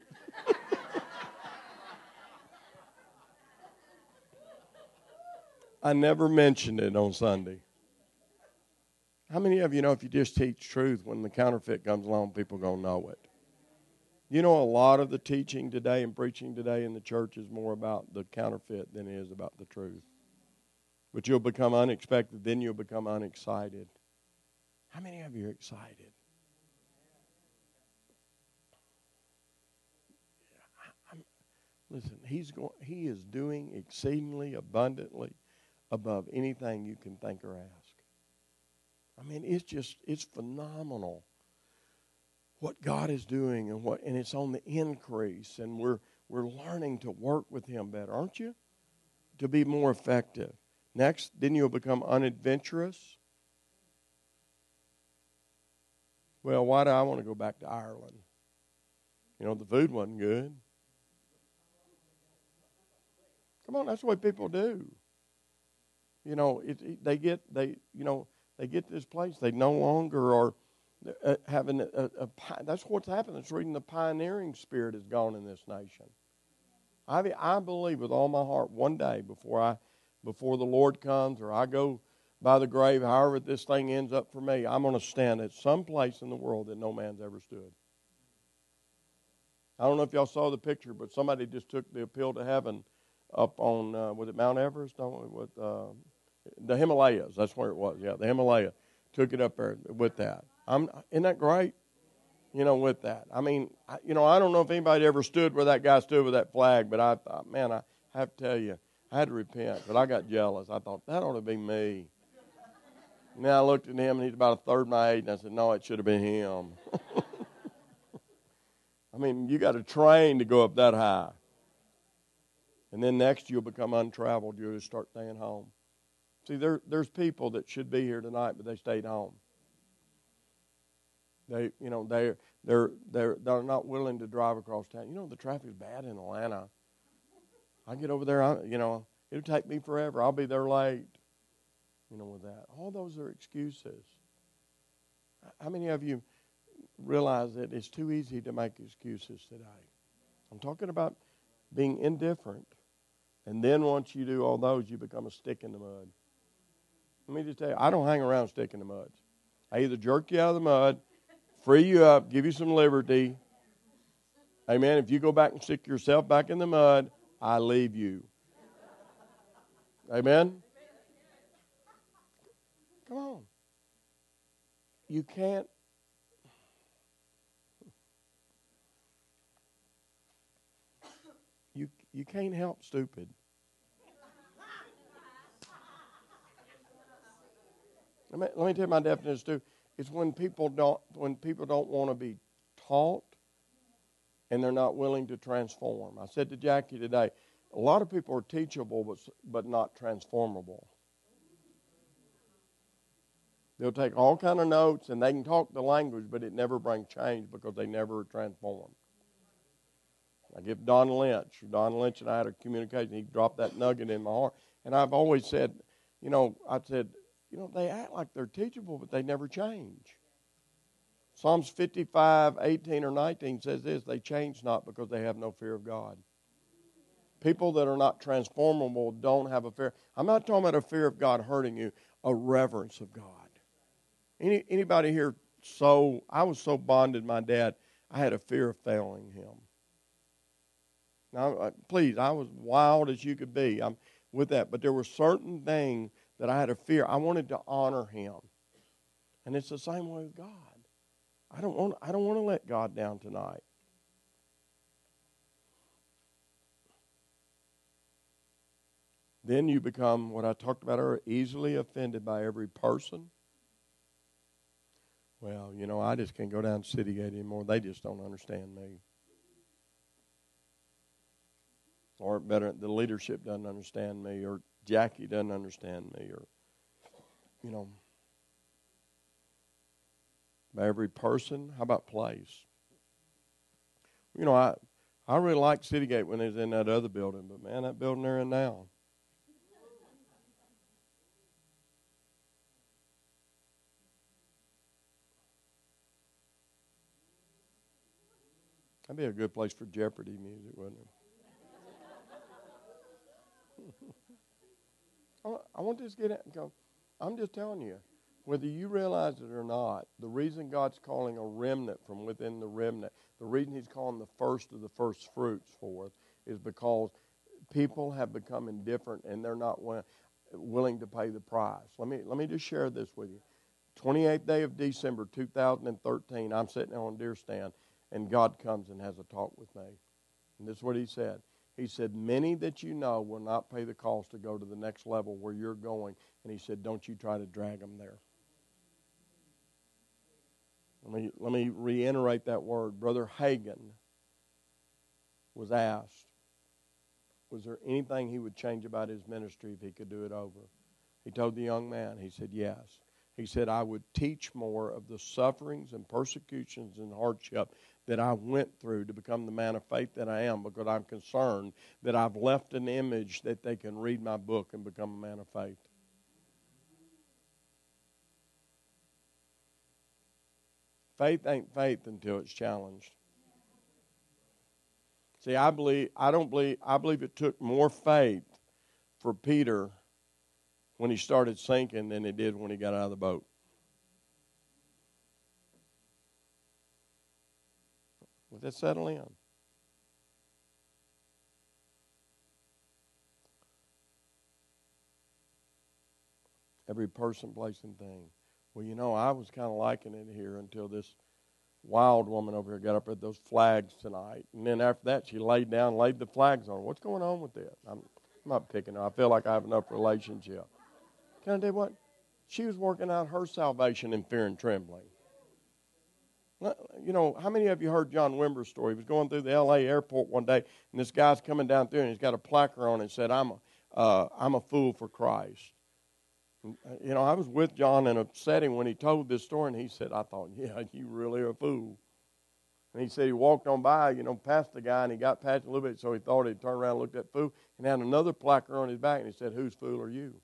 I never mentioned it on Sunday. How many of you know if you just teach truth, when the counterfeit comes along, people are going to know it? You know, a lot of the teaching today and preaching today in the church is more about the counterfeit than it is about the truth. But you'll become unexpected, then you'll become unexcited. How many of you are excited? I'm, listen, he's going, he is doing exceedingly abundantly above anything you can think or ask. I mean, it's just, it's phenomenal what God is doing, and what, and it's on the increase, and we're we're learning to work with Him better, aren't you? To be more effective. Next, then you'll become unadventurous. Well, why do I want to go back to Ireland? You know, the food wasn't good. Come on, that's what people do. You know, it, it, they get they you know they get to this place. They no longer are uh, having a, a, a. That's what's happened. It's reading the pioneering spirit is gone in this nation. I I believe with all my heart, one day before I before the Lord comes or I go by the grave, however this thing ends up for me, I'm going to stand at some place in the world that no man's ever stood. I don't know if y'all saw the picture, but somebody just took the appeal to heaven up on, uh, was it Mount Everest? Don't with uh, the Himalayas. That's where it was. Yeah, the Himalaya. Took it up there with that. I'm, isn't that great? You know, with that. I mean, I, you know, I don't know if anybody ever stood where that guy stood with that flag, but I thought, man, I have to tell you, I had to repent, but I got jealous. I thought, that ought to be me. And then I looked at him, and he's about a third my age, and I said, no, it should have been him. I mean, you got to train to go up that high. And then next you'll become untraveled. You'll just start staying home. See, there, there's people that should be here tonight, but they stayed home. They, you know, they they're they're they're not willing to drive across town. You know, the traffic's bad in Atlanta. I get over there, I, you know, it'll take me forever. I'll be there late. You know, with that, all those are excuses. How many of you realize that it's too easy to make excuses today? I'm talking about being indifferent, and then once you do all those, you become a stick in the mud. Let me just tell you, I don't hang around stick in the mud. I either jerk you out of the mud, free you up, give you some liberty. Amen. If you go back and stick yourself back in the mud, I leave you. Amen. Come on. You can't. You you can't help stupid. Let me, let me tell you my definition too. It's when people don't when people don't want to be taught and they're not willing to transform. I said to Jackie today, a lot of people are teachable but but not transformable. They'll take all kind of notes and they can talk the language, but it never brings change because they never transform. I give Don Lynch. Don Lynch and I had a communication. He dropped that nugget in my heart. And I've always said, you know, I said, you know, they act like they're teachable, but they never change. Psalms fifty-five, eighteen, or nineteen says this, they change not because they have no fear of God. People that are not transformable don't have a fear. I'm not talking about a fear of God hurting you, a reverence of God. Any Anybody here so, I was so bonded my dad, I had a fear of failing him. Now, please, I was wild as you could be. I'm with that. But there were certain things that I had a fear. I wanted to honor him. And it's the same way with God. I don't want, I don't want to let God down tonight. Then you become, what I talked about earlier, easily offended by every person. Well, you know, I just can't go down to City Gate anymore. They just don't understand me. Or better, the leadership doesn't understand me, or Jackie doesn't understand me, or, you know, by every person. How about place? You know, I I really liked City Gate when they was in that other building, but man, that building they're in now. That'd be a good place for Jeopardy music, wouldn't it? I want to just get it and go. I'm just telling you, whether you realize it or not, the reason God's calling a remnant from within the remnant, the reason he's calling the first of the first fruits forth is because people have become indifferent and they're not willing to pay the price. Let me let me just share this with you. twenty-eighth day of December two thousand thirteen, I'm sitting on a deer stand, and God comes and has a talk with me. And this is what he said. He said, many that you know will not pay the cost to go to the next level where you're going. And he said, don't you try to drag them there. Let me, let me reiterate that word. Brother Hagin was asked, was there anything he would change about his ministry if he could do it over? He told the young man, he said, yes. He said, I would teach more of the sufferings and persecutions and hardship that I went through to become the man of faith that I am, because I'm concerned that I've left an image that they can read my book and become a man of faith. Faith ain't faith until it's challenged. See, I believe I don't believe I believe it took more faith for Peter when he started sinking than it did when he got out of the boat. Let that settle in. Every person, place, and thing. Well, you know, I was kind of liking it here until this wild woman over here got up at those flags tonight. And then after that, she laid down and laid the flags on. What's going on with that? I'm, I'm not picking her. I feel like I have enough relationship. Can I tell you what? She was working out her salvation in fear and trembling. You know, how many of you heard John Wimber's story? He was going through the L A airport one day, and this guy's coming down through, and he's got a placard on it and said, I'm a, uh, I'm a fool for Christ. And, you know, I was with John in a setting when he told this story, and he said, I thought, yeah, you really are a fool. And he said he walked on by, you know, past the guy, and he got past a little bit, so he thought he'd turn around and look at fool, and had another placard on his back, and he said, whose fool are you?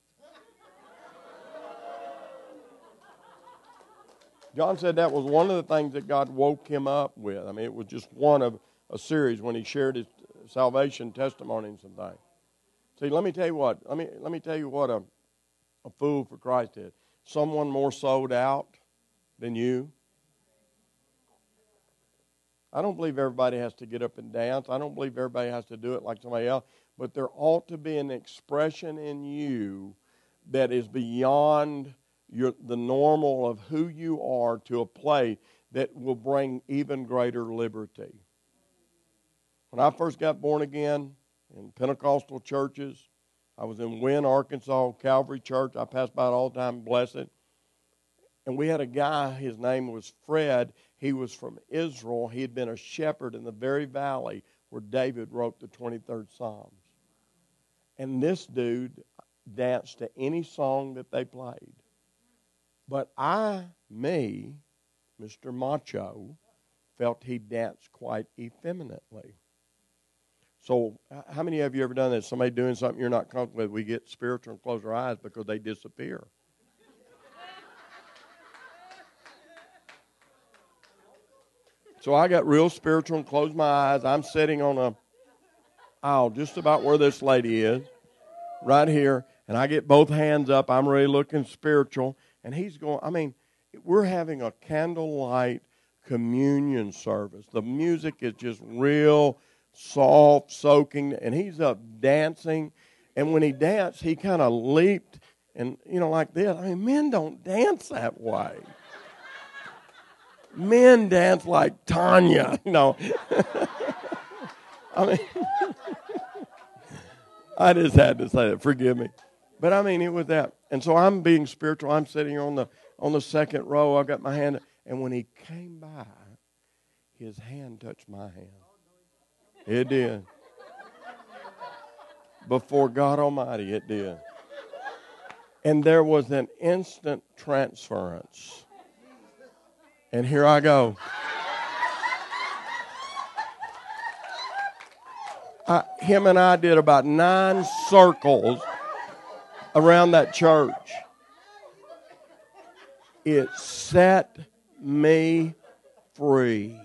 John said that was one of the things that God woke him up with. I mean, it was just one of a series when he shared his salvation testimony and some things. See, let me tell you what. Let me let me tell you what a, a fool for Christ is. Someone more sold out than you. I don't believe everybody has to get up and dance. I don't believe everybody has to do it like somebody else. But there ought to be an expression in you that is beyond You're the normal of who you are to a place that will bring even greater liberty. When I first got born again in Pentecostal churches, I was in Wynne, Arkansas, Calvary Church. I passed by it all the time, blessed. And we had a guy, his name was Fred. He was from Israel. He had been a shepherd in the very valley where David wrote the twenty-third Psalms. And this dude danced to any song that they played. But I, me, Mister Macho, felt he danced quite effeminately. So how many of you ever done that? Somebody doing something you're not comfortable with, we get spiritual and close our eyes because they disappear. So I got real spiritual and closed my eyes. I'm sitting on a aisle just about where this lady is, right here, and I get both hands up. I'm really looking spiritual. And he's going, I mean, we're having a candlelight communion service. The music is just real soft, soaking, and he's up dancing. And when he danced, he kind of leaped and, you know, like this. I mean, men don't dance that way. Men dance like Tanya, you know. I mean, I just had to say that. Forgive me. But I mean, it was that. And so I'm being spiritual. I'm sitting here on the on the second row. I got my hand. And when he came by, his hand touched my hand. It did. Before God Almighty, it did. And there was an instant transference. And here I go. I, him and I did about nine circles around that church. It set me free.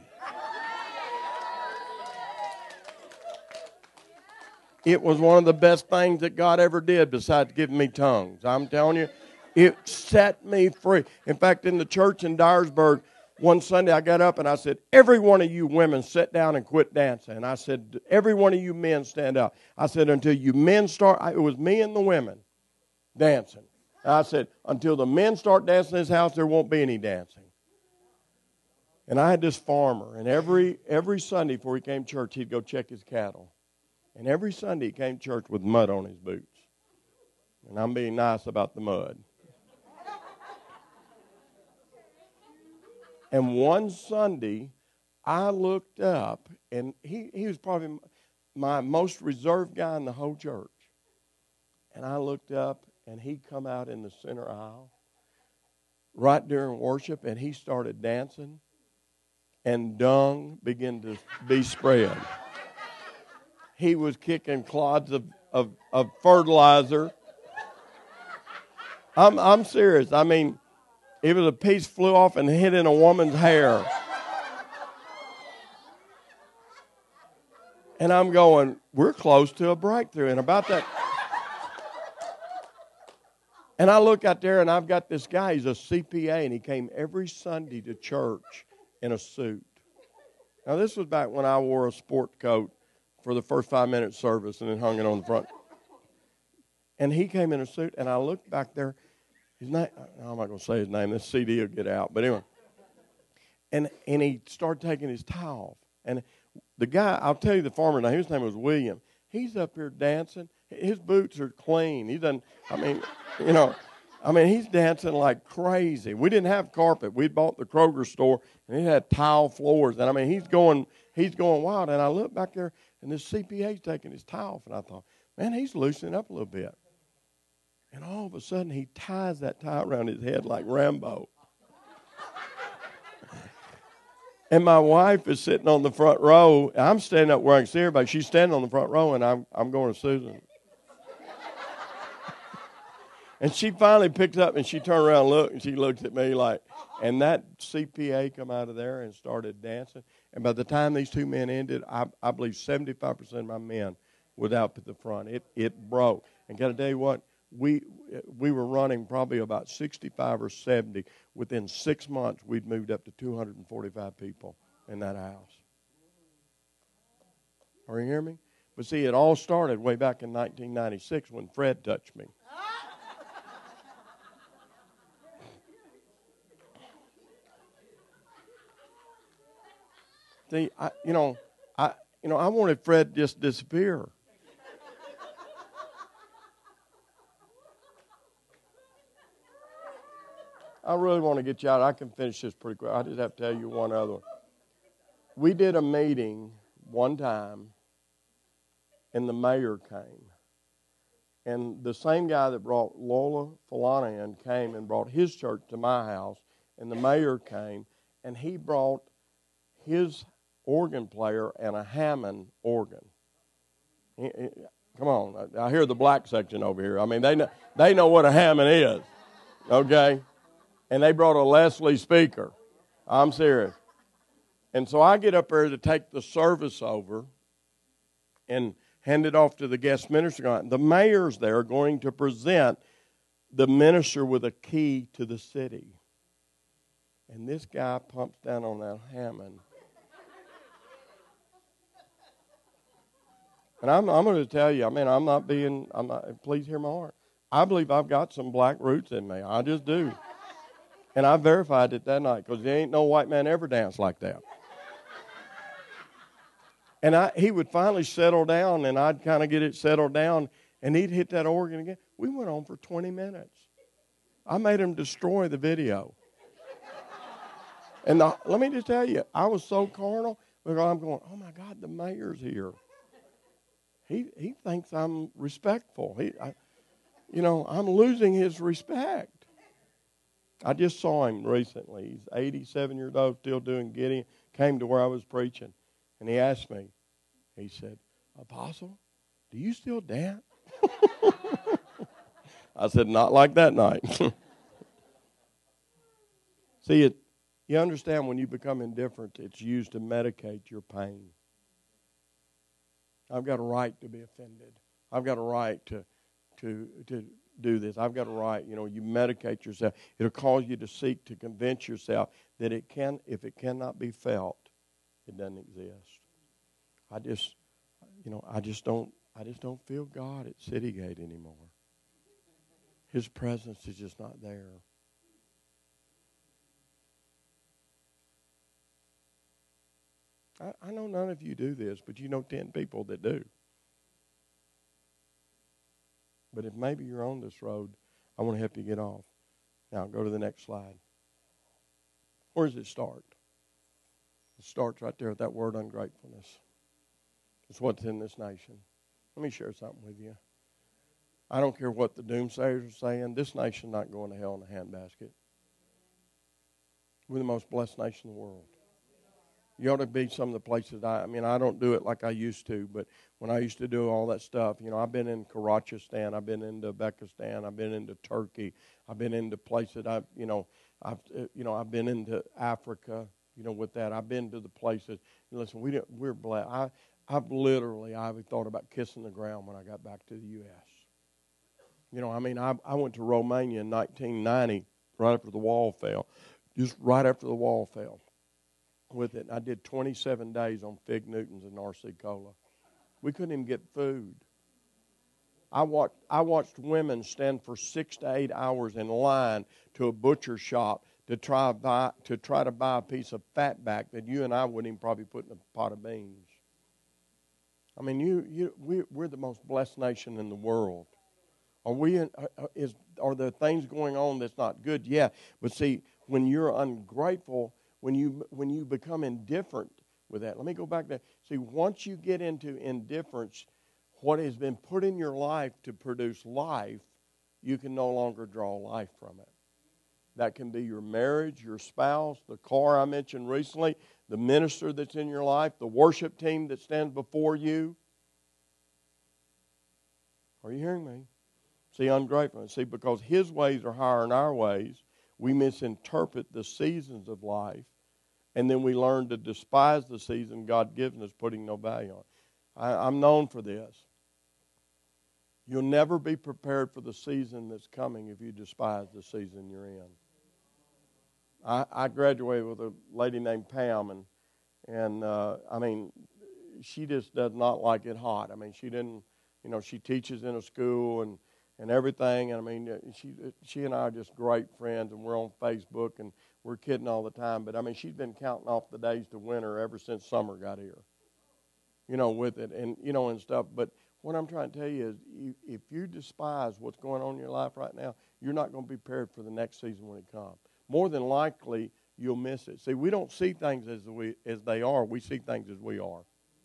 It was one of the best things that God ever did besides giving me tongues. I'm telling you, it set me free. In fact, in the church in Dyersburg, one Sunday I got up and I said, every one of you women sit down and quit dancing. And I said, every one of you men stand up. I said, until you men start, it was me and the women dancing. And I said, until the men start dancing in this house, there won't be any dancing. And I had this farmer, and every every Sunday before he came to church, he'd go check his cattle. And every Sunday he came to church with mud on his boots. And I'm being nice about the mud. And one Sunday, I looked up, and he, he was probably my most reserved guy in the whole church. And I looked up, and he come out in the center aisle. right during worship, and he started dancing, and dung began to be spread. He was kicking clods of, of, of fertilizer. I'm I'm serious. I mean, it was a piece flew off and hit in a woman's hair. And I'm going, we're close to a breakthrough. And about that. And I look out there, and I've got this guy. He's a C P A, and he came every Sunday to church in a suit. Now, this was back when I wore a sport coat for the first five-minute service and then hung it on the front. And he came in a suit, and I looked back there. His name, I'm not going to say his name. This C D will get out. But anyway. And, and he started taking his tie off. And the guy, I'll tell you the farmer now, his name was William. He's up here dancing. His boots are clean. He doesn't, I mean, you know, I mean, he's dancing like crazy. We didn't have carpet. We bought the Kroger store, and it had tile floors. And, I mean, he's going he's going wild. And I look back there, and this C P A's taking his tie off. And I thought, man, he's loosening up a little bit. And all of a sudden, he ties that tie around his head like Rambo. And my wife is sitting on the front row. I'm standing up where I can see everybody. She's standing on the front row, and I'm I'm going to Susan. And she finally picks up, and she turned around and looked, and she looks at me like, and that C P A come out of there and started dancing. And by the time these two men ended, I, I believe seventy-five percent of my men was out at the front. It it broke. And can I tell you what? We we were running probably about sixty-five or seventy. Within six months, we'd moved up to two hundred forty-five people in that house. Are you hearing me? But see, it all started way back in nineteen ninety-six when Fred touched me. See, I, you know, I you know I wanted Fred to just disappear. I really want to get you out. I can finish this pretty quick. I just have to tell you one other one. We did a meeting one time, and the mayor came. And the same guy that brought Lola Falana came and brought his church to my house, and the mayor came, and he brought his organ player and a Hammond organ. He, he, come on, I hear the black section over here. I mean, they know, they know what a Hammond is, okay? And they brought a Leslie speaker. I'm serious. And so I get up there to take the service over and hand it off to the guest minister. The mayor's there going to present the minister with a key to the city. And this guy pumps down on that Hammond. And I'm, I'm going to tell you, I mean, I'm not being, I'm not, please hear my heart. I believe I've got some black roots in me. I just do. And I verified it that night because there ain't no white man ever danced like that. And I, he would finally settle down, and I'd kind of get it settled down, and he'd hit that organ again. We went on for twenty minutes. I made him destroy the video. And the, let me just tell you, I was so carnal because I'm going, oh, my God, the mayor's here. He he thinks I'm respectful. He, I, you know, I'm losing his respect. I just saw him recently. He's eighty-seven years old, still doing Gideon. Came to where I was preaching, and he asked me, he said, Apostle, do you still dance? I said, not like that night. See, it. You understand when you become indifferent, it's used to medicate your pain. I've got a right to be offended. I've got a right to to to do this. I've got a right. You know, you medicate yourself. It'll cause you to seek to convince yourself that it can, if it cannot be felt, it doesn't exist. I just, you know, I just don't, I just don't feel God at City Gate anymore. His presence is just not there. I, I know none of you do this, but you know ten people that do. But if maybe you're on this road, I want to help you get off. Now, go to the next slide. Where does it start? It starts right there with that word ungratefulness. It's what's in this nation. Let me share something with you. I don't care what the doomsayers are saying. This nation's not going to hell in a handbasket. We're the most blessed nation in the world. You ought to be some of the places. I, I mean, I don't do it like I used to, but when I used to do all that stuff, you know, I've been in Kyrgyzstan, I've been into Uzbekistan, I've been into Turkey, I've been into places. I, you know, I've, you know, I've been into Africa. You know, with that, I've been to the places. Listen, we didn't, we're blessed. I, I've literally, I've thought about kissing the ground when I got back to the U S You know, I mean, I, I went to Romania in nineteen ninety, right after the wall fell, just right after the wall fell. With it, I did twenty-seven days on Fig Newtons and R C Cola. We couldn't even get food. I watched, I watched women stand for six to eight hours in line to a butcher shop to try buy, to try to buy a piece of fat back that you and I wouldn't even probably put in a pot of beans. I mean, you, you, we, we're the most blessed nation in the world. Are we? In, is are there things going on that's not good? Yeah, but see, when you're ungrateful, when you when you become indifferent with that, let me go back there. See, once you get into indifference, what has been put in your life to produce life, you can no longer draw life from it. That can be your marriage, your spouse, the car I mentioned recently, the minister that's in your life, the worship team that stands before you. Are you hearing me? See, ungratefulness. See, because His ways are higher than our ways, we misinterpret the seasons of life, and then we learn to despise the season God gives us, putting no value on it. I, I'm known for this. You'll never be prepared for the season that's coming if you despise the season you're in. I, I graduated with a lady named Pam, and and uh, I mean, she just does not like it hot. I mean, she didn't, you know, she teaches in a school and, and everything. And I mean, she she and I are just great friends, and we're on Facebook, and we're kidding all the time. But I mean, she's been counting off the days to winter ever since summer got here. You know, with it, and you know, and stuff. But what I'm trying to tell you is, you, if you despise what's going on in your life right now, you're not going to be prepared for the next season when it comes. More than likely, you'll miss it. See, we don't see things as we as they are. We see things as we are.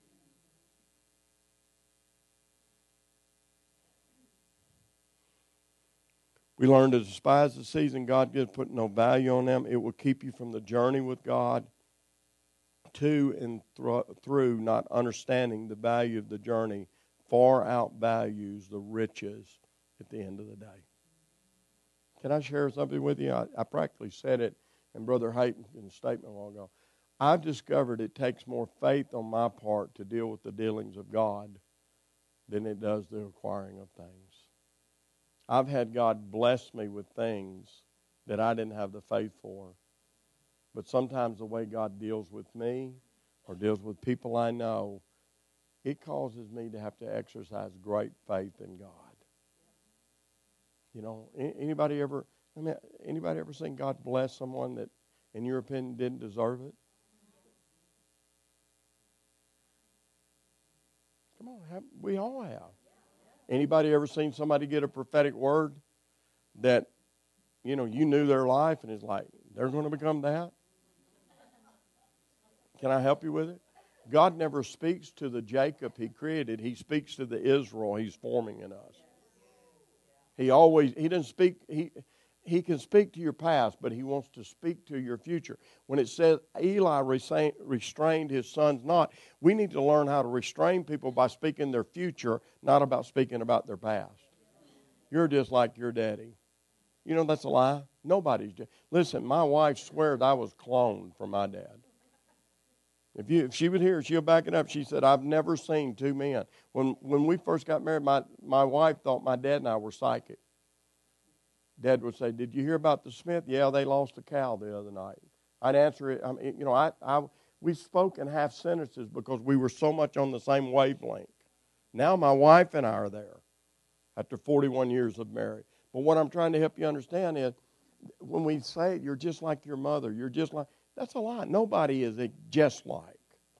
We learn to despise the season God gives, put no value on them. It will keep you from the journey with God. To and thro- through not understanding the value of the journey far outvalues the riches at the end of the day. Can I share something with you? I, I practically said it in Brother Hayton's statement a while ago. I've discovered it takes more faith on my part to deal with the dealings of God than it does the acquiring of things. I've had God bless me with things that I didn't have the faith for. But sometimes the way God deals with me or deals with people I know, it causes me to have to exercise great faith in God. You know, anybody ever, I mean, anybody ever seen God bless someone that, in your opinion, didn't deserve it? Come on, have, we all have. Anybody ever seen somebody get a prophetic word that, you know, you knew their life and it's like, they're going to become that? Can I help you with it? God never speaks to the Jacob He created. He speaks to the Israel He's forming in us. He always, He doesn't speak, He He can speak to your past, but He wants to speak to your future. When it says Eli restrained his sons not, we need to learn how to restrain people by speaking their future, not about speaking about their past. You're just like your daddy. You know that's a lie? Nobody's. Listen, my wife swears I was cloned from my dad. If you, if she would hear, she'll back it up. She said, I've never seen two men. When when we first got married, my, my wife thought my dad and I were psychic. Dad would say, did you hear about the Smith? Yeah, they lost a cow the other night. I'd answer it. I mean, you know, I, I we spoke in half sentences because we were so much on the same wavelength. Now my wife and I are there after forty-one years of marriage. But what I'm trying to help you understand is when we say you're just like your mother, you're just like, that's a lie. Nobody is a just like.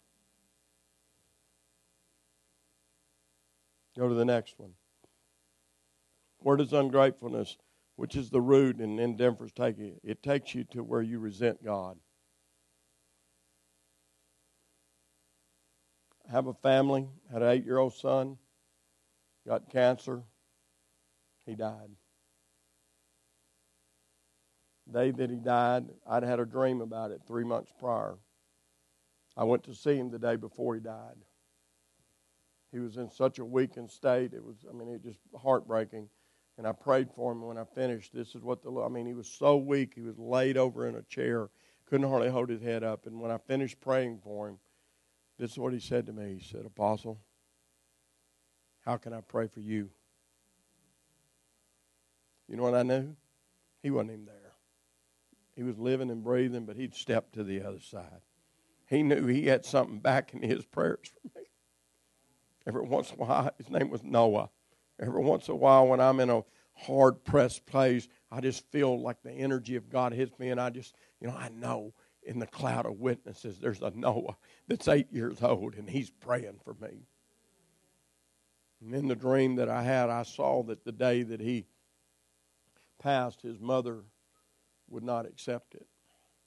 Go to the next one. Where does ungratefulness, which is the root and indifference, take you? It takes you to where you resent God. I have a family, had an eight-year-old son, got cancer. He died. day that he died, I'd had a dream about it three months prior. I went to see him the day before he died. He was in such a weakened state. It was, I mean, it was just heartbreaking. And I prayed for him. When I finished, this is what the, I mean, he was so weak. He was laid over in a chair, couldn't hardly hold his head up. And when I finished praying for him, this is what he said to me. He said, Apostle, how can I pray for you? You know what I knew? He wasn't even there. He was living and breathing, but he'd stepped to the other side. He knew he had something back in his prayers for me. Every once in a while, his name was Noah. Every once in a while, when I'm in a hard-pressed place, I just feel like the energy of God hits me, and I just, you know, I know in the cloud of witnesses there's a Noah that's eight years old, and he's praying for me. And in the dream that I had, I saw that the day that he passed, his mother would not accept it.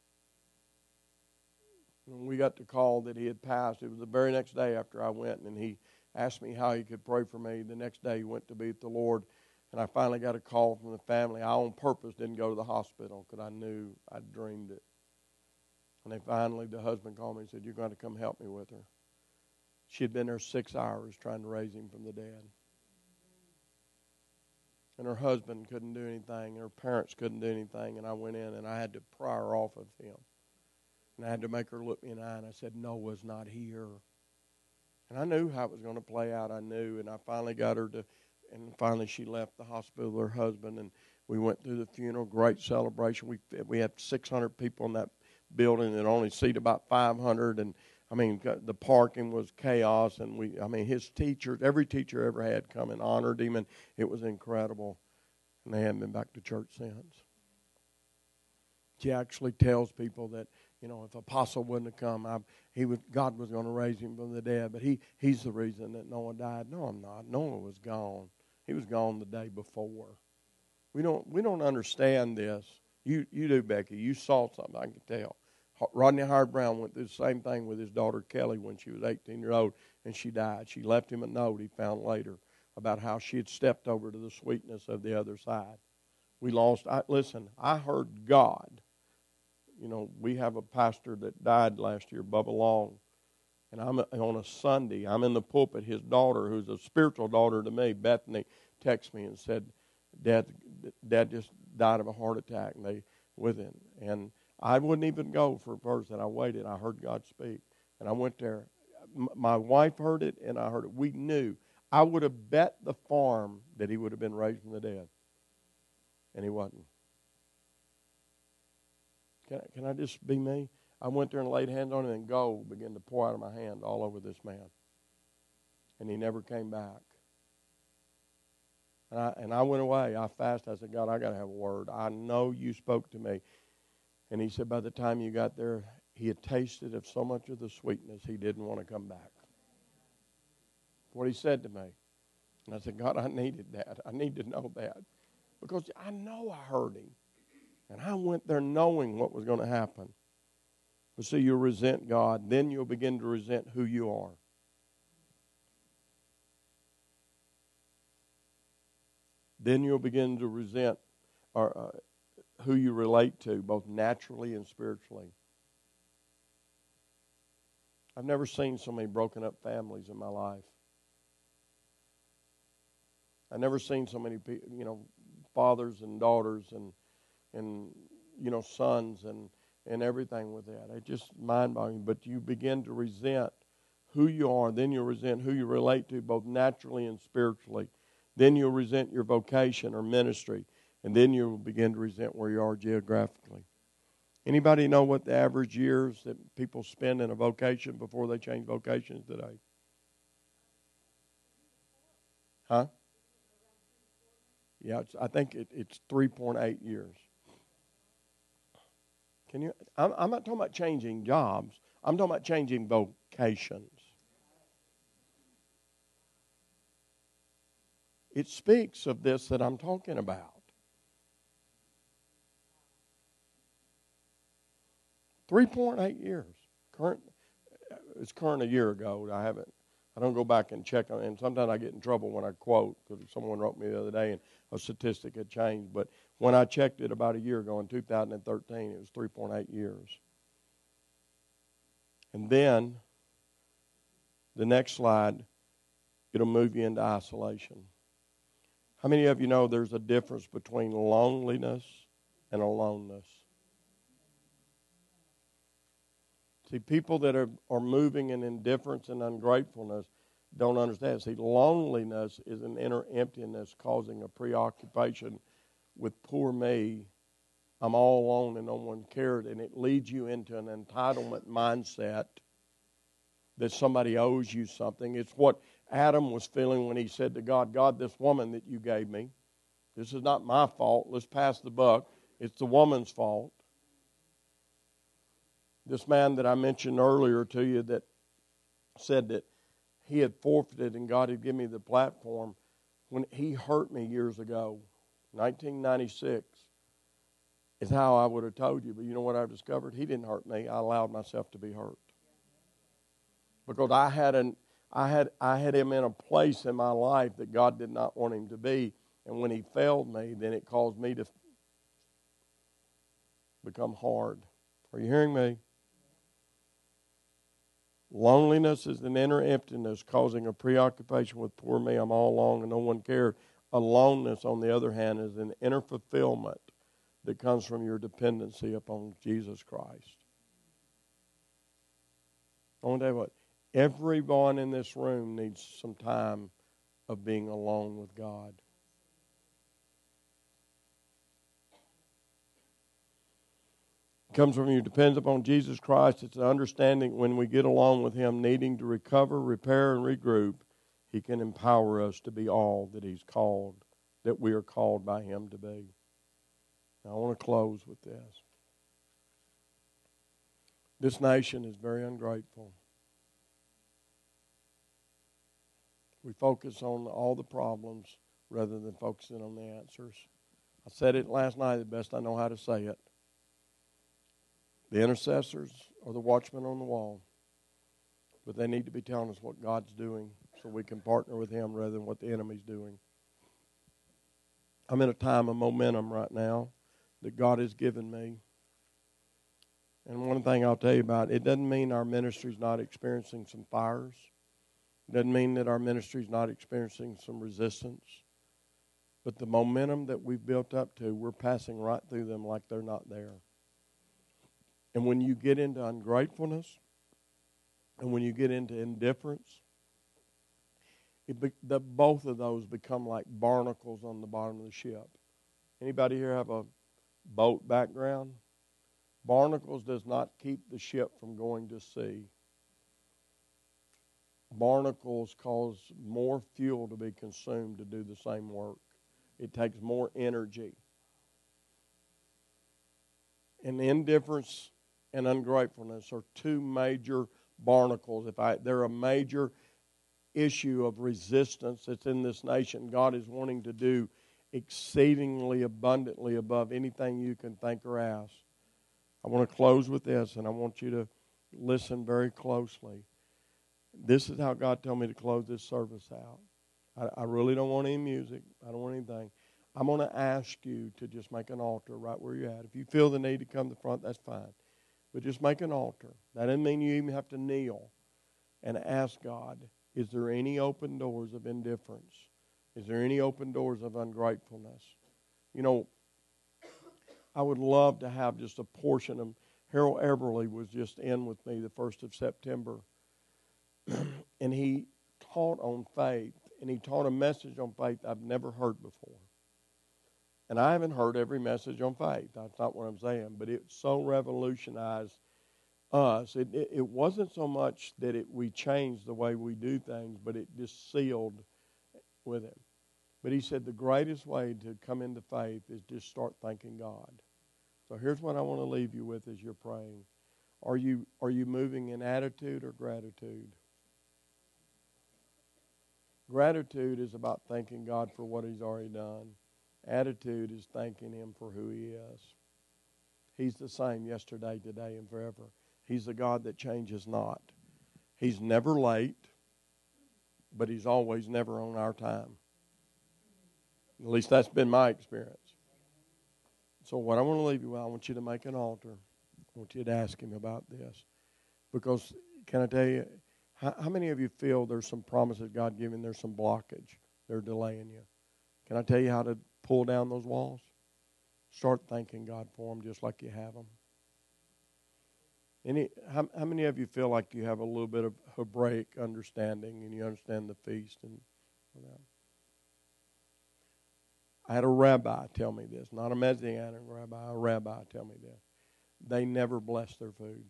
When we got the call that he had passed, it was the very next day after I went, and he asked me how he could pray for me. The next day he went to be with the Lord, and I finally got a call from the family. I on purpose didn't go to the hospital because I knew I'd dreamed it. And they finally, the husband called me and said, you're going to come help me with her. She had been there six hours trying to raise him from the dead. And her husband couldn't do anything, and her parents couldn't do anything, and I went in and I had to pry her off of him. And I had to make her look me in the eye, and I said, Noah's not here. And I knew how it was going to play out. I knew, and I finally got her to, and finally she left the hospital with her husband, and we went through the funeral, great celebration. We we had six hundred people in that building and only seat about five hundred, and I mean, the parking was chaos, and we, I mean, his teachers, every teacher ever had come and honored him, and it was incredible. And they haven't been back to church since. She actually tells people that, you know, if Apostle wouldn't have come, I, he would, God was going to raise him from the dead. But he, he's the reason that Noah died. No, I'm not. Noah was gone. He was gone the day before. We don't, we don't understand this. You, you do, Becky. You saw something, I can tell. Rodney Howard Brown went through the same thing with his daughter Kelly when she was eighteen years old, and she died. She left him a note he found later about how she had stepped over to the sweetness of the other side. We lost. I, listen, I heard God. You know, we have a pastor that died last year, Bubba Long, and I'm on a Sunday. I'm in the pulpit. His daughter, who's a spiritual daughter to me, Bethany, texted me and said, "Dad, Dad just died of a heart attack." And they with him, and I wouldn't even go for a person. I waited. I heard God speak, and I went there. M- my wife heard it, and I heard it. We knew. I would have bet the farm that he would have been raised from the dead, and he wasn't. Can I, can I just be me? I went there and laid hands on him, and gold began to pour out of my hand all over this man, and he never came back. And I, and I went away. I fasted. I said, God, I got to have a word. I know you spoke to me. And he said by the time you got there, he had tasted of so much of the sweetness, he didn't want to come back. What he said to me. And I said, God, I needed that. I need to know that. Because I know I heard him. And I went there knowing what was going to happen. But see, you'll resent God. Then you'll begin to resent who you are. Then you'll begin to resent or uh, who you relate to, both naturally and spiritually. I've never seen so many broken up families in my life. I've never seen so many, you know, fathers and daughters and, and you know, sons and, and everything with that. It's just mind-boggling. But you begin to resent who you are. Then you'll resent who you relate to, both naturally and spiritually. Then you'll resent your vocation or ministry. And then you'll begin to resent where you are geographically. Anybody know what the average years that people spend in a vocation before they change vocations today? Huh? Yeah, it's, I think it, it's three point eight years. Can you? I'm, I'm not talking about changing jobs. I'm talking about changing vocations. It speaks of this that I'm talking about. three point eight years. Current, it's current a year ago. I haven't. I don't go back and check on it. And sometimes I get in trouble when I quote because someone wrote me the other day and a statistic had changed. But When I checked it about a year ago in two thousand thirteen, it was three point eight years. And then, the next slide, it'll move you into isolation. How many of you know there's a difference between loneliness and aloneness? See, people that are, are moving in indifference and ungratefulness don't understand. See, loneliness is an inner emptiness causing a preoccupation with poor me. I'm all alone and no one cared. And it leads you into an entitlement mindset that somebody owes you something. It's what Adam was feeling when he said to God, God, this woman that you gave me, this is not my fault. Let's pass the buck. It's the woman's fault. This man that I mentioned earlier to you that said that he had forfeited and God had given me the platform, when he hurt me years ago, nineteen ninety-six, is how I would have told you. But you know what I've discovered? He didn't hurt me. I allowed myself to be hurt. Because I had an I had I had him in a place in my life that God did not want him to be. And when he failed me, then it caused me to become hard. Are you hearing me? Loneliness is an inner emptiness causing a preoccupation with poor me, I'm all alone and no one cared. Aloneness, on the other hand, is an inner fulfillment that comes from your dependency upon Jesus Christ. I want to tell you what, everyone in this room needs some time of being alone with God. It comes from you, depends upon Jesus Christ. It's an understanding when we get along with Him, needing to recover, repair, and regroup, He can empower us to be all that He's called, that we are called by Him to be. Now, I want to close with this. This nation is very ungrateful. We focus on all the problems rather than focusing on the answers. I said it last night the best I know how to say it. The intercessors are the watchmen on the wall, but they need to be telling us what God's doing so we can partner with Him rather than what the enemy's doing. I'm in a time of momentum right now that God has given me. And one thing I'll tell you about, it doesn't mean our ministry's not experiencing some fires. It doesn't mean that our ministry's not experiencing some resistance. But the momentum that we've built up to, we're passing right through them like they're not there. And when you get into ungratefulness, and when you get into indifference, it be, the, both of those become like barnacles on the bottom of the ship. Anybody here have a boat background? Barnacles does not keep the ship from going to sea. Barnacles cause more fuel to be consumed to do the same work. It takes more energy. And indifference and ungratefulness are two major barnacles. If I, they're a major issue of resistance that's in this nation. God is wanting to do exceedingly abundantly above anything you can think or ask. I want to close with this, and I want you to listen very closely. This is how God told me to close this service out. I, I really don't want any music. I don't want anything. I'm going to ask you to just make an altar right where you're at. If you feel the need to come to the front, that's fine. But just make an altar. That doesn't mean you even have to kneel and ask God, is there any open doors of indifference? Is there any open doors of ungratefulness? You know, I would love to have just a portion of, Harold Eberly was just in with me the first of September, and he taught on faith, and he taught a message on faith I've never heard before. And I haven't heard every message on faith. That's not what I'm saying. But it so revolutionized us. It, it, it wasn't so much that it, we changed the way we do things, but it just sealed with him. But he said the greatest way to come into faith is just start thanking God. So here's what I want to leave you with as you're praying. Are you, are you moving in attitude or gratitude? Gratitude is about thanking God for what He's already done. Attitude is thanking Him for who He is. He's the same yesterday, today, and forever. He's the God that changes not. He's never late, but He's always never on our time. At least that's been my experience. So what I want to leave you with, I want you to make an altar. I want you to ask him about this. Because, can I tell you, how, how many of you feel there's some promises God given, there's some blockage, they're delaying you? Can I tell you how to pull down those walls? Start thanking God for them just like you have them. Any, how, how many of you feel like you have a little bit of Hebraic understanding and you understand the feast and all that? I had a rabbi tell me this, not a Messianic rabbi, a rabbi tell me this. They never bless their food.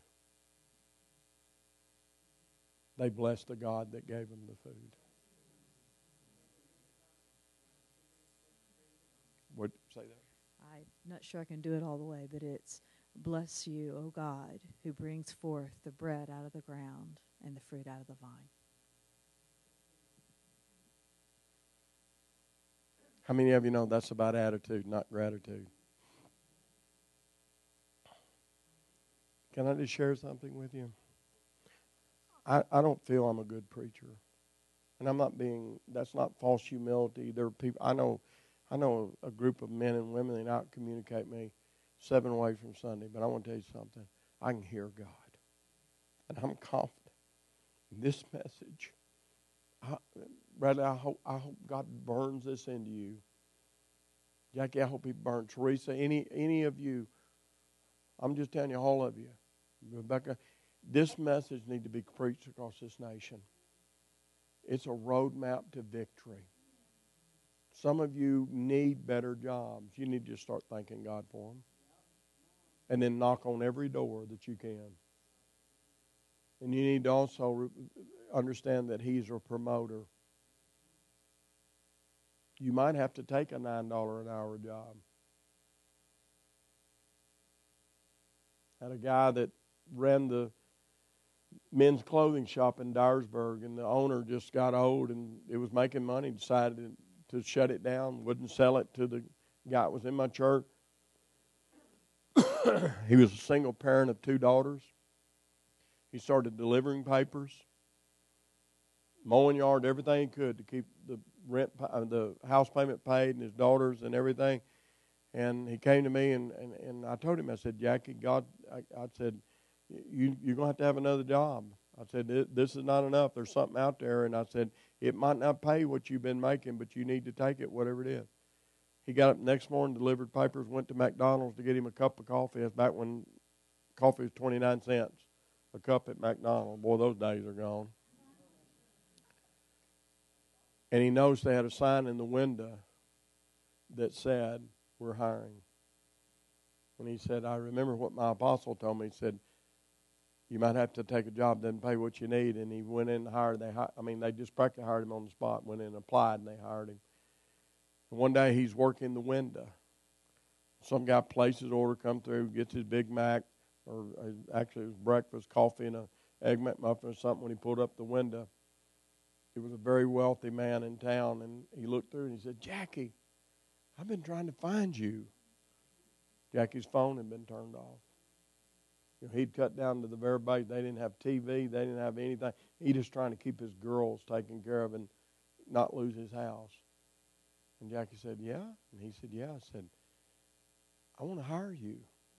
They bless the God that gave them the food. What, say that? I'm not sure I can do it all the way, but it's, bless you, O God, who brings forth the bread out of the ground and the fruit out of the vine. How many of you know that's about attitude, not gratitude? Can I just share something with you? I, I don't feel I'm a good preacher. And I'm not being, that's not false humility. There are people, I know I know a group of men and women that out-communicate me seven ways from Sunday, but I want to tell you something. I can hear God. And I'm confident in this message. I, Bradley, I hope, I hope God burns this into you. Jackie, I hope he burns. Teresa, any any of you, I'm just telling you, all of you. Rebecca, this message needs to be preached across this nation. It's a roadmap to victory. Some of you need better jobs. You need to start thanking God for them. And then knock on every door that you can. And you need to also understand that he's a promoter. You might have to take a nine dollars an hour job. Had a guy that ran the men's clothing shop in Dyersburg, and the owner just got old and it was making money, decided to shut it down, wouldn't sell it to the guy that was in my church. He was a single parent of two daughters. He started delivering papers, mowing yard, everything he could to keep the rent, uh, the house payment paid, and his daughters and everything. And he came to me, and, and, and I told him, I said, Jackie, God, I, I said, you, you're going to have to have another job. I said, this is not enough. There's something out there. And I said, it might not pay what you've been making, but you need to take it, whatever it is. He got up the next morning, delivered papers, went to McDonald's to get him a cup of coffee. That's back when coffee was twenty-nine cents a cup at McDonald's. Boy, those days are gone. And he noticed they had a sign in the window that said, we're hiring. And he said, I remember what my apostle told me. He said, you might have to take a job that doesn't pay what you need. And he went in and hired. They, I mean, they just practically hired him on the spot. Went in and applied, and they hired him. And one day he's working the window. Some guy places order, come through, gets his Big Mac, or actually it was breakfast, coffee, and an Egg McMuffin or something. When he pulled up the window, it was a very wealthy man in town, and he looked through and he said, Jackie, I've been trying to find you. Jackie's phone had been turned off. You know, he'd cut down to the very base. They didn't have T V. They didn't have anything. He just trying to keep his girls taken care of and not lose his house. And Jackie said, yeah? And he said, yeah. I said, I want to hire you.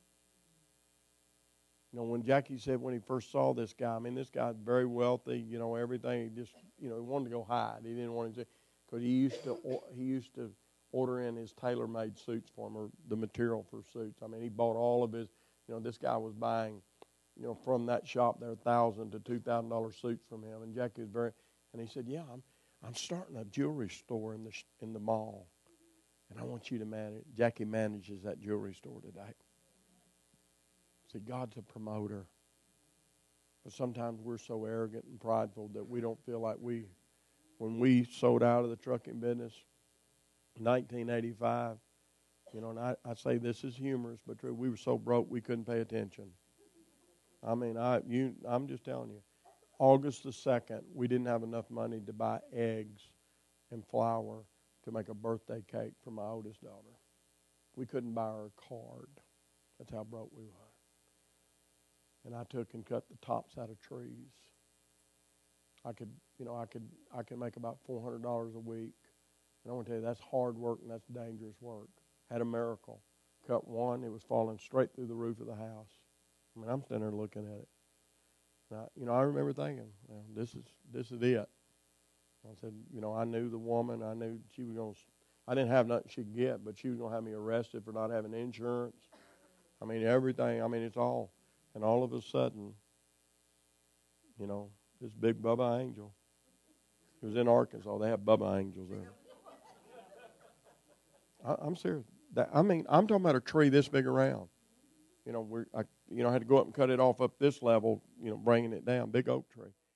You know, when Jackie said when he first saw this guy, I mean, this guy's very wealthy, you know, everything. He just, you know, he wanted to go hide. He didn't want to, because he used to, he used to order in his tailor-made suits for him, or the material for suits. I mean, he bought all of his, you know, this guy was buying, you know, from that shop there, one thousand to two thousand dollars suits from him. And Jackie was very, and he said, yeah, I'm, I'm starting a jewelry store in the in the mall, and I want you to manage. Jackie manages that jewelry store today. See, God's a promoter. But sometimes we're so arrogant and prideful that we don't feel like we, when we sold out of the trucking business, nineteen eighty-five, you know, and I, I say this is humorous, but true, we were so broke we couldn't pay attention. I mean, I you, I'm just telling you. August the second, we didn't have enough money to buy eggs and flour to make a birthday cake for my oldest daughter. We couldn't buy her a card. That's how broke we were. And I took and cut the tops out of trees. I could, you know, I could, I could make about four hundred dollars a week. And I want to tell you, that's hard work and that's dangerous work. Had a miracle. cut one, it was falling straight through the roof of the house. I mean, I'm standing there looking at it. And I, you know, I remember thinking, well, this is this is it. I said, you know, I knew the woman. I knew she was going to, I didn't have nothing she could get, but she was going to have me arrested for not having insurance. I mean, everything. I mean, it's all. And all of a sudden, you know, this big Bubba angel. It was in Arkansas. They have Bubba angels there. I, I'm serious. That, I mean, I'm talking about a tree this big around. You know, we're, I, you know, I had to go up and cut it off up this level, you know, bringing it down, big oak tree.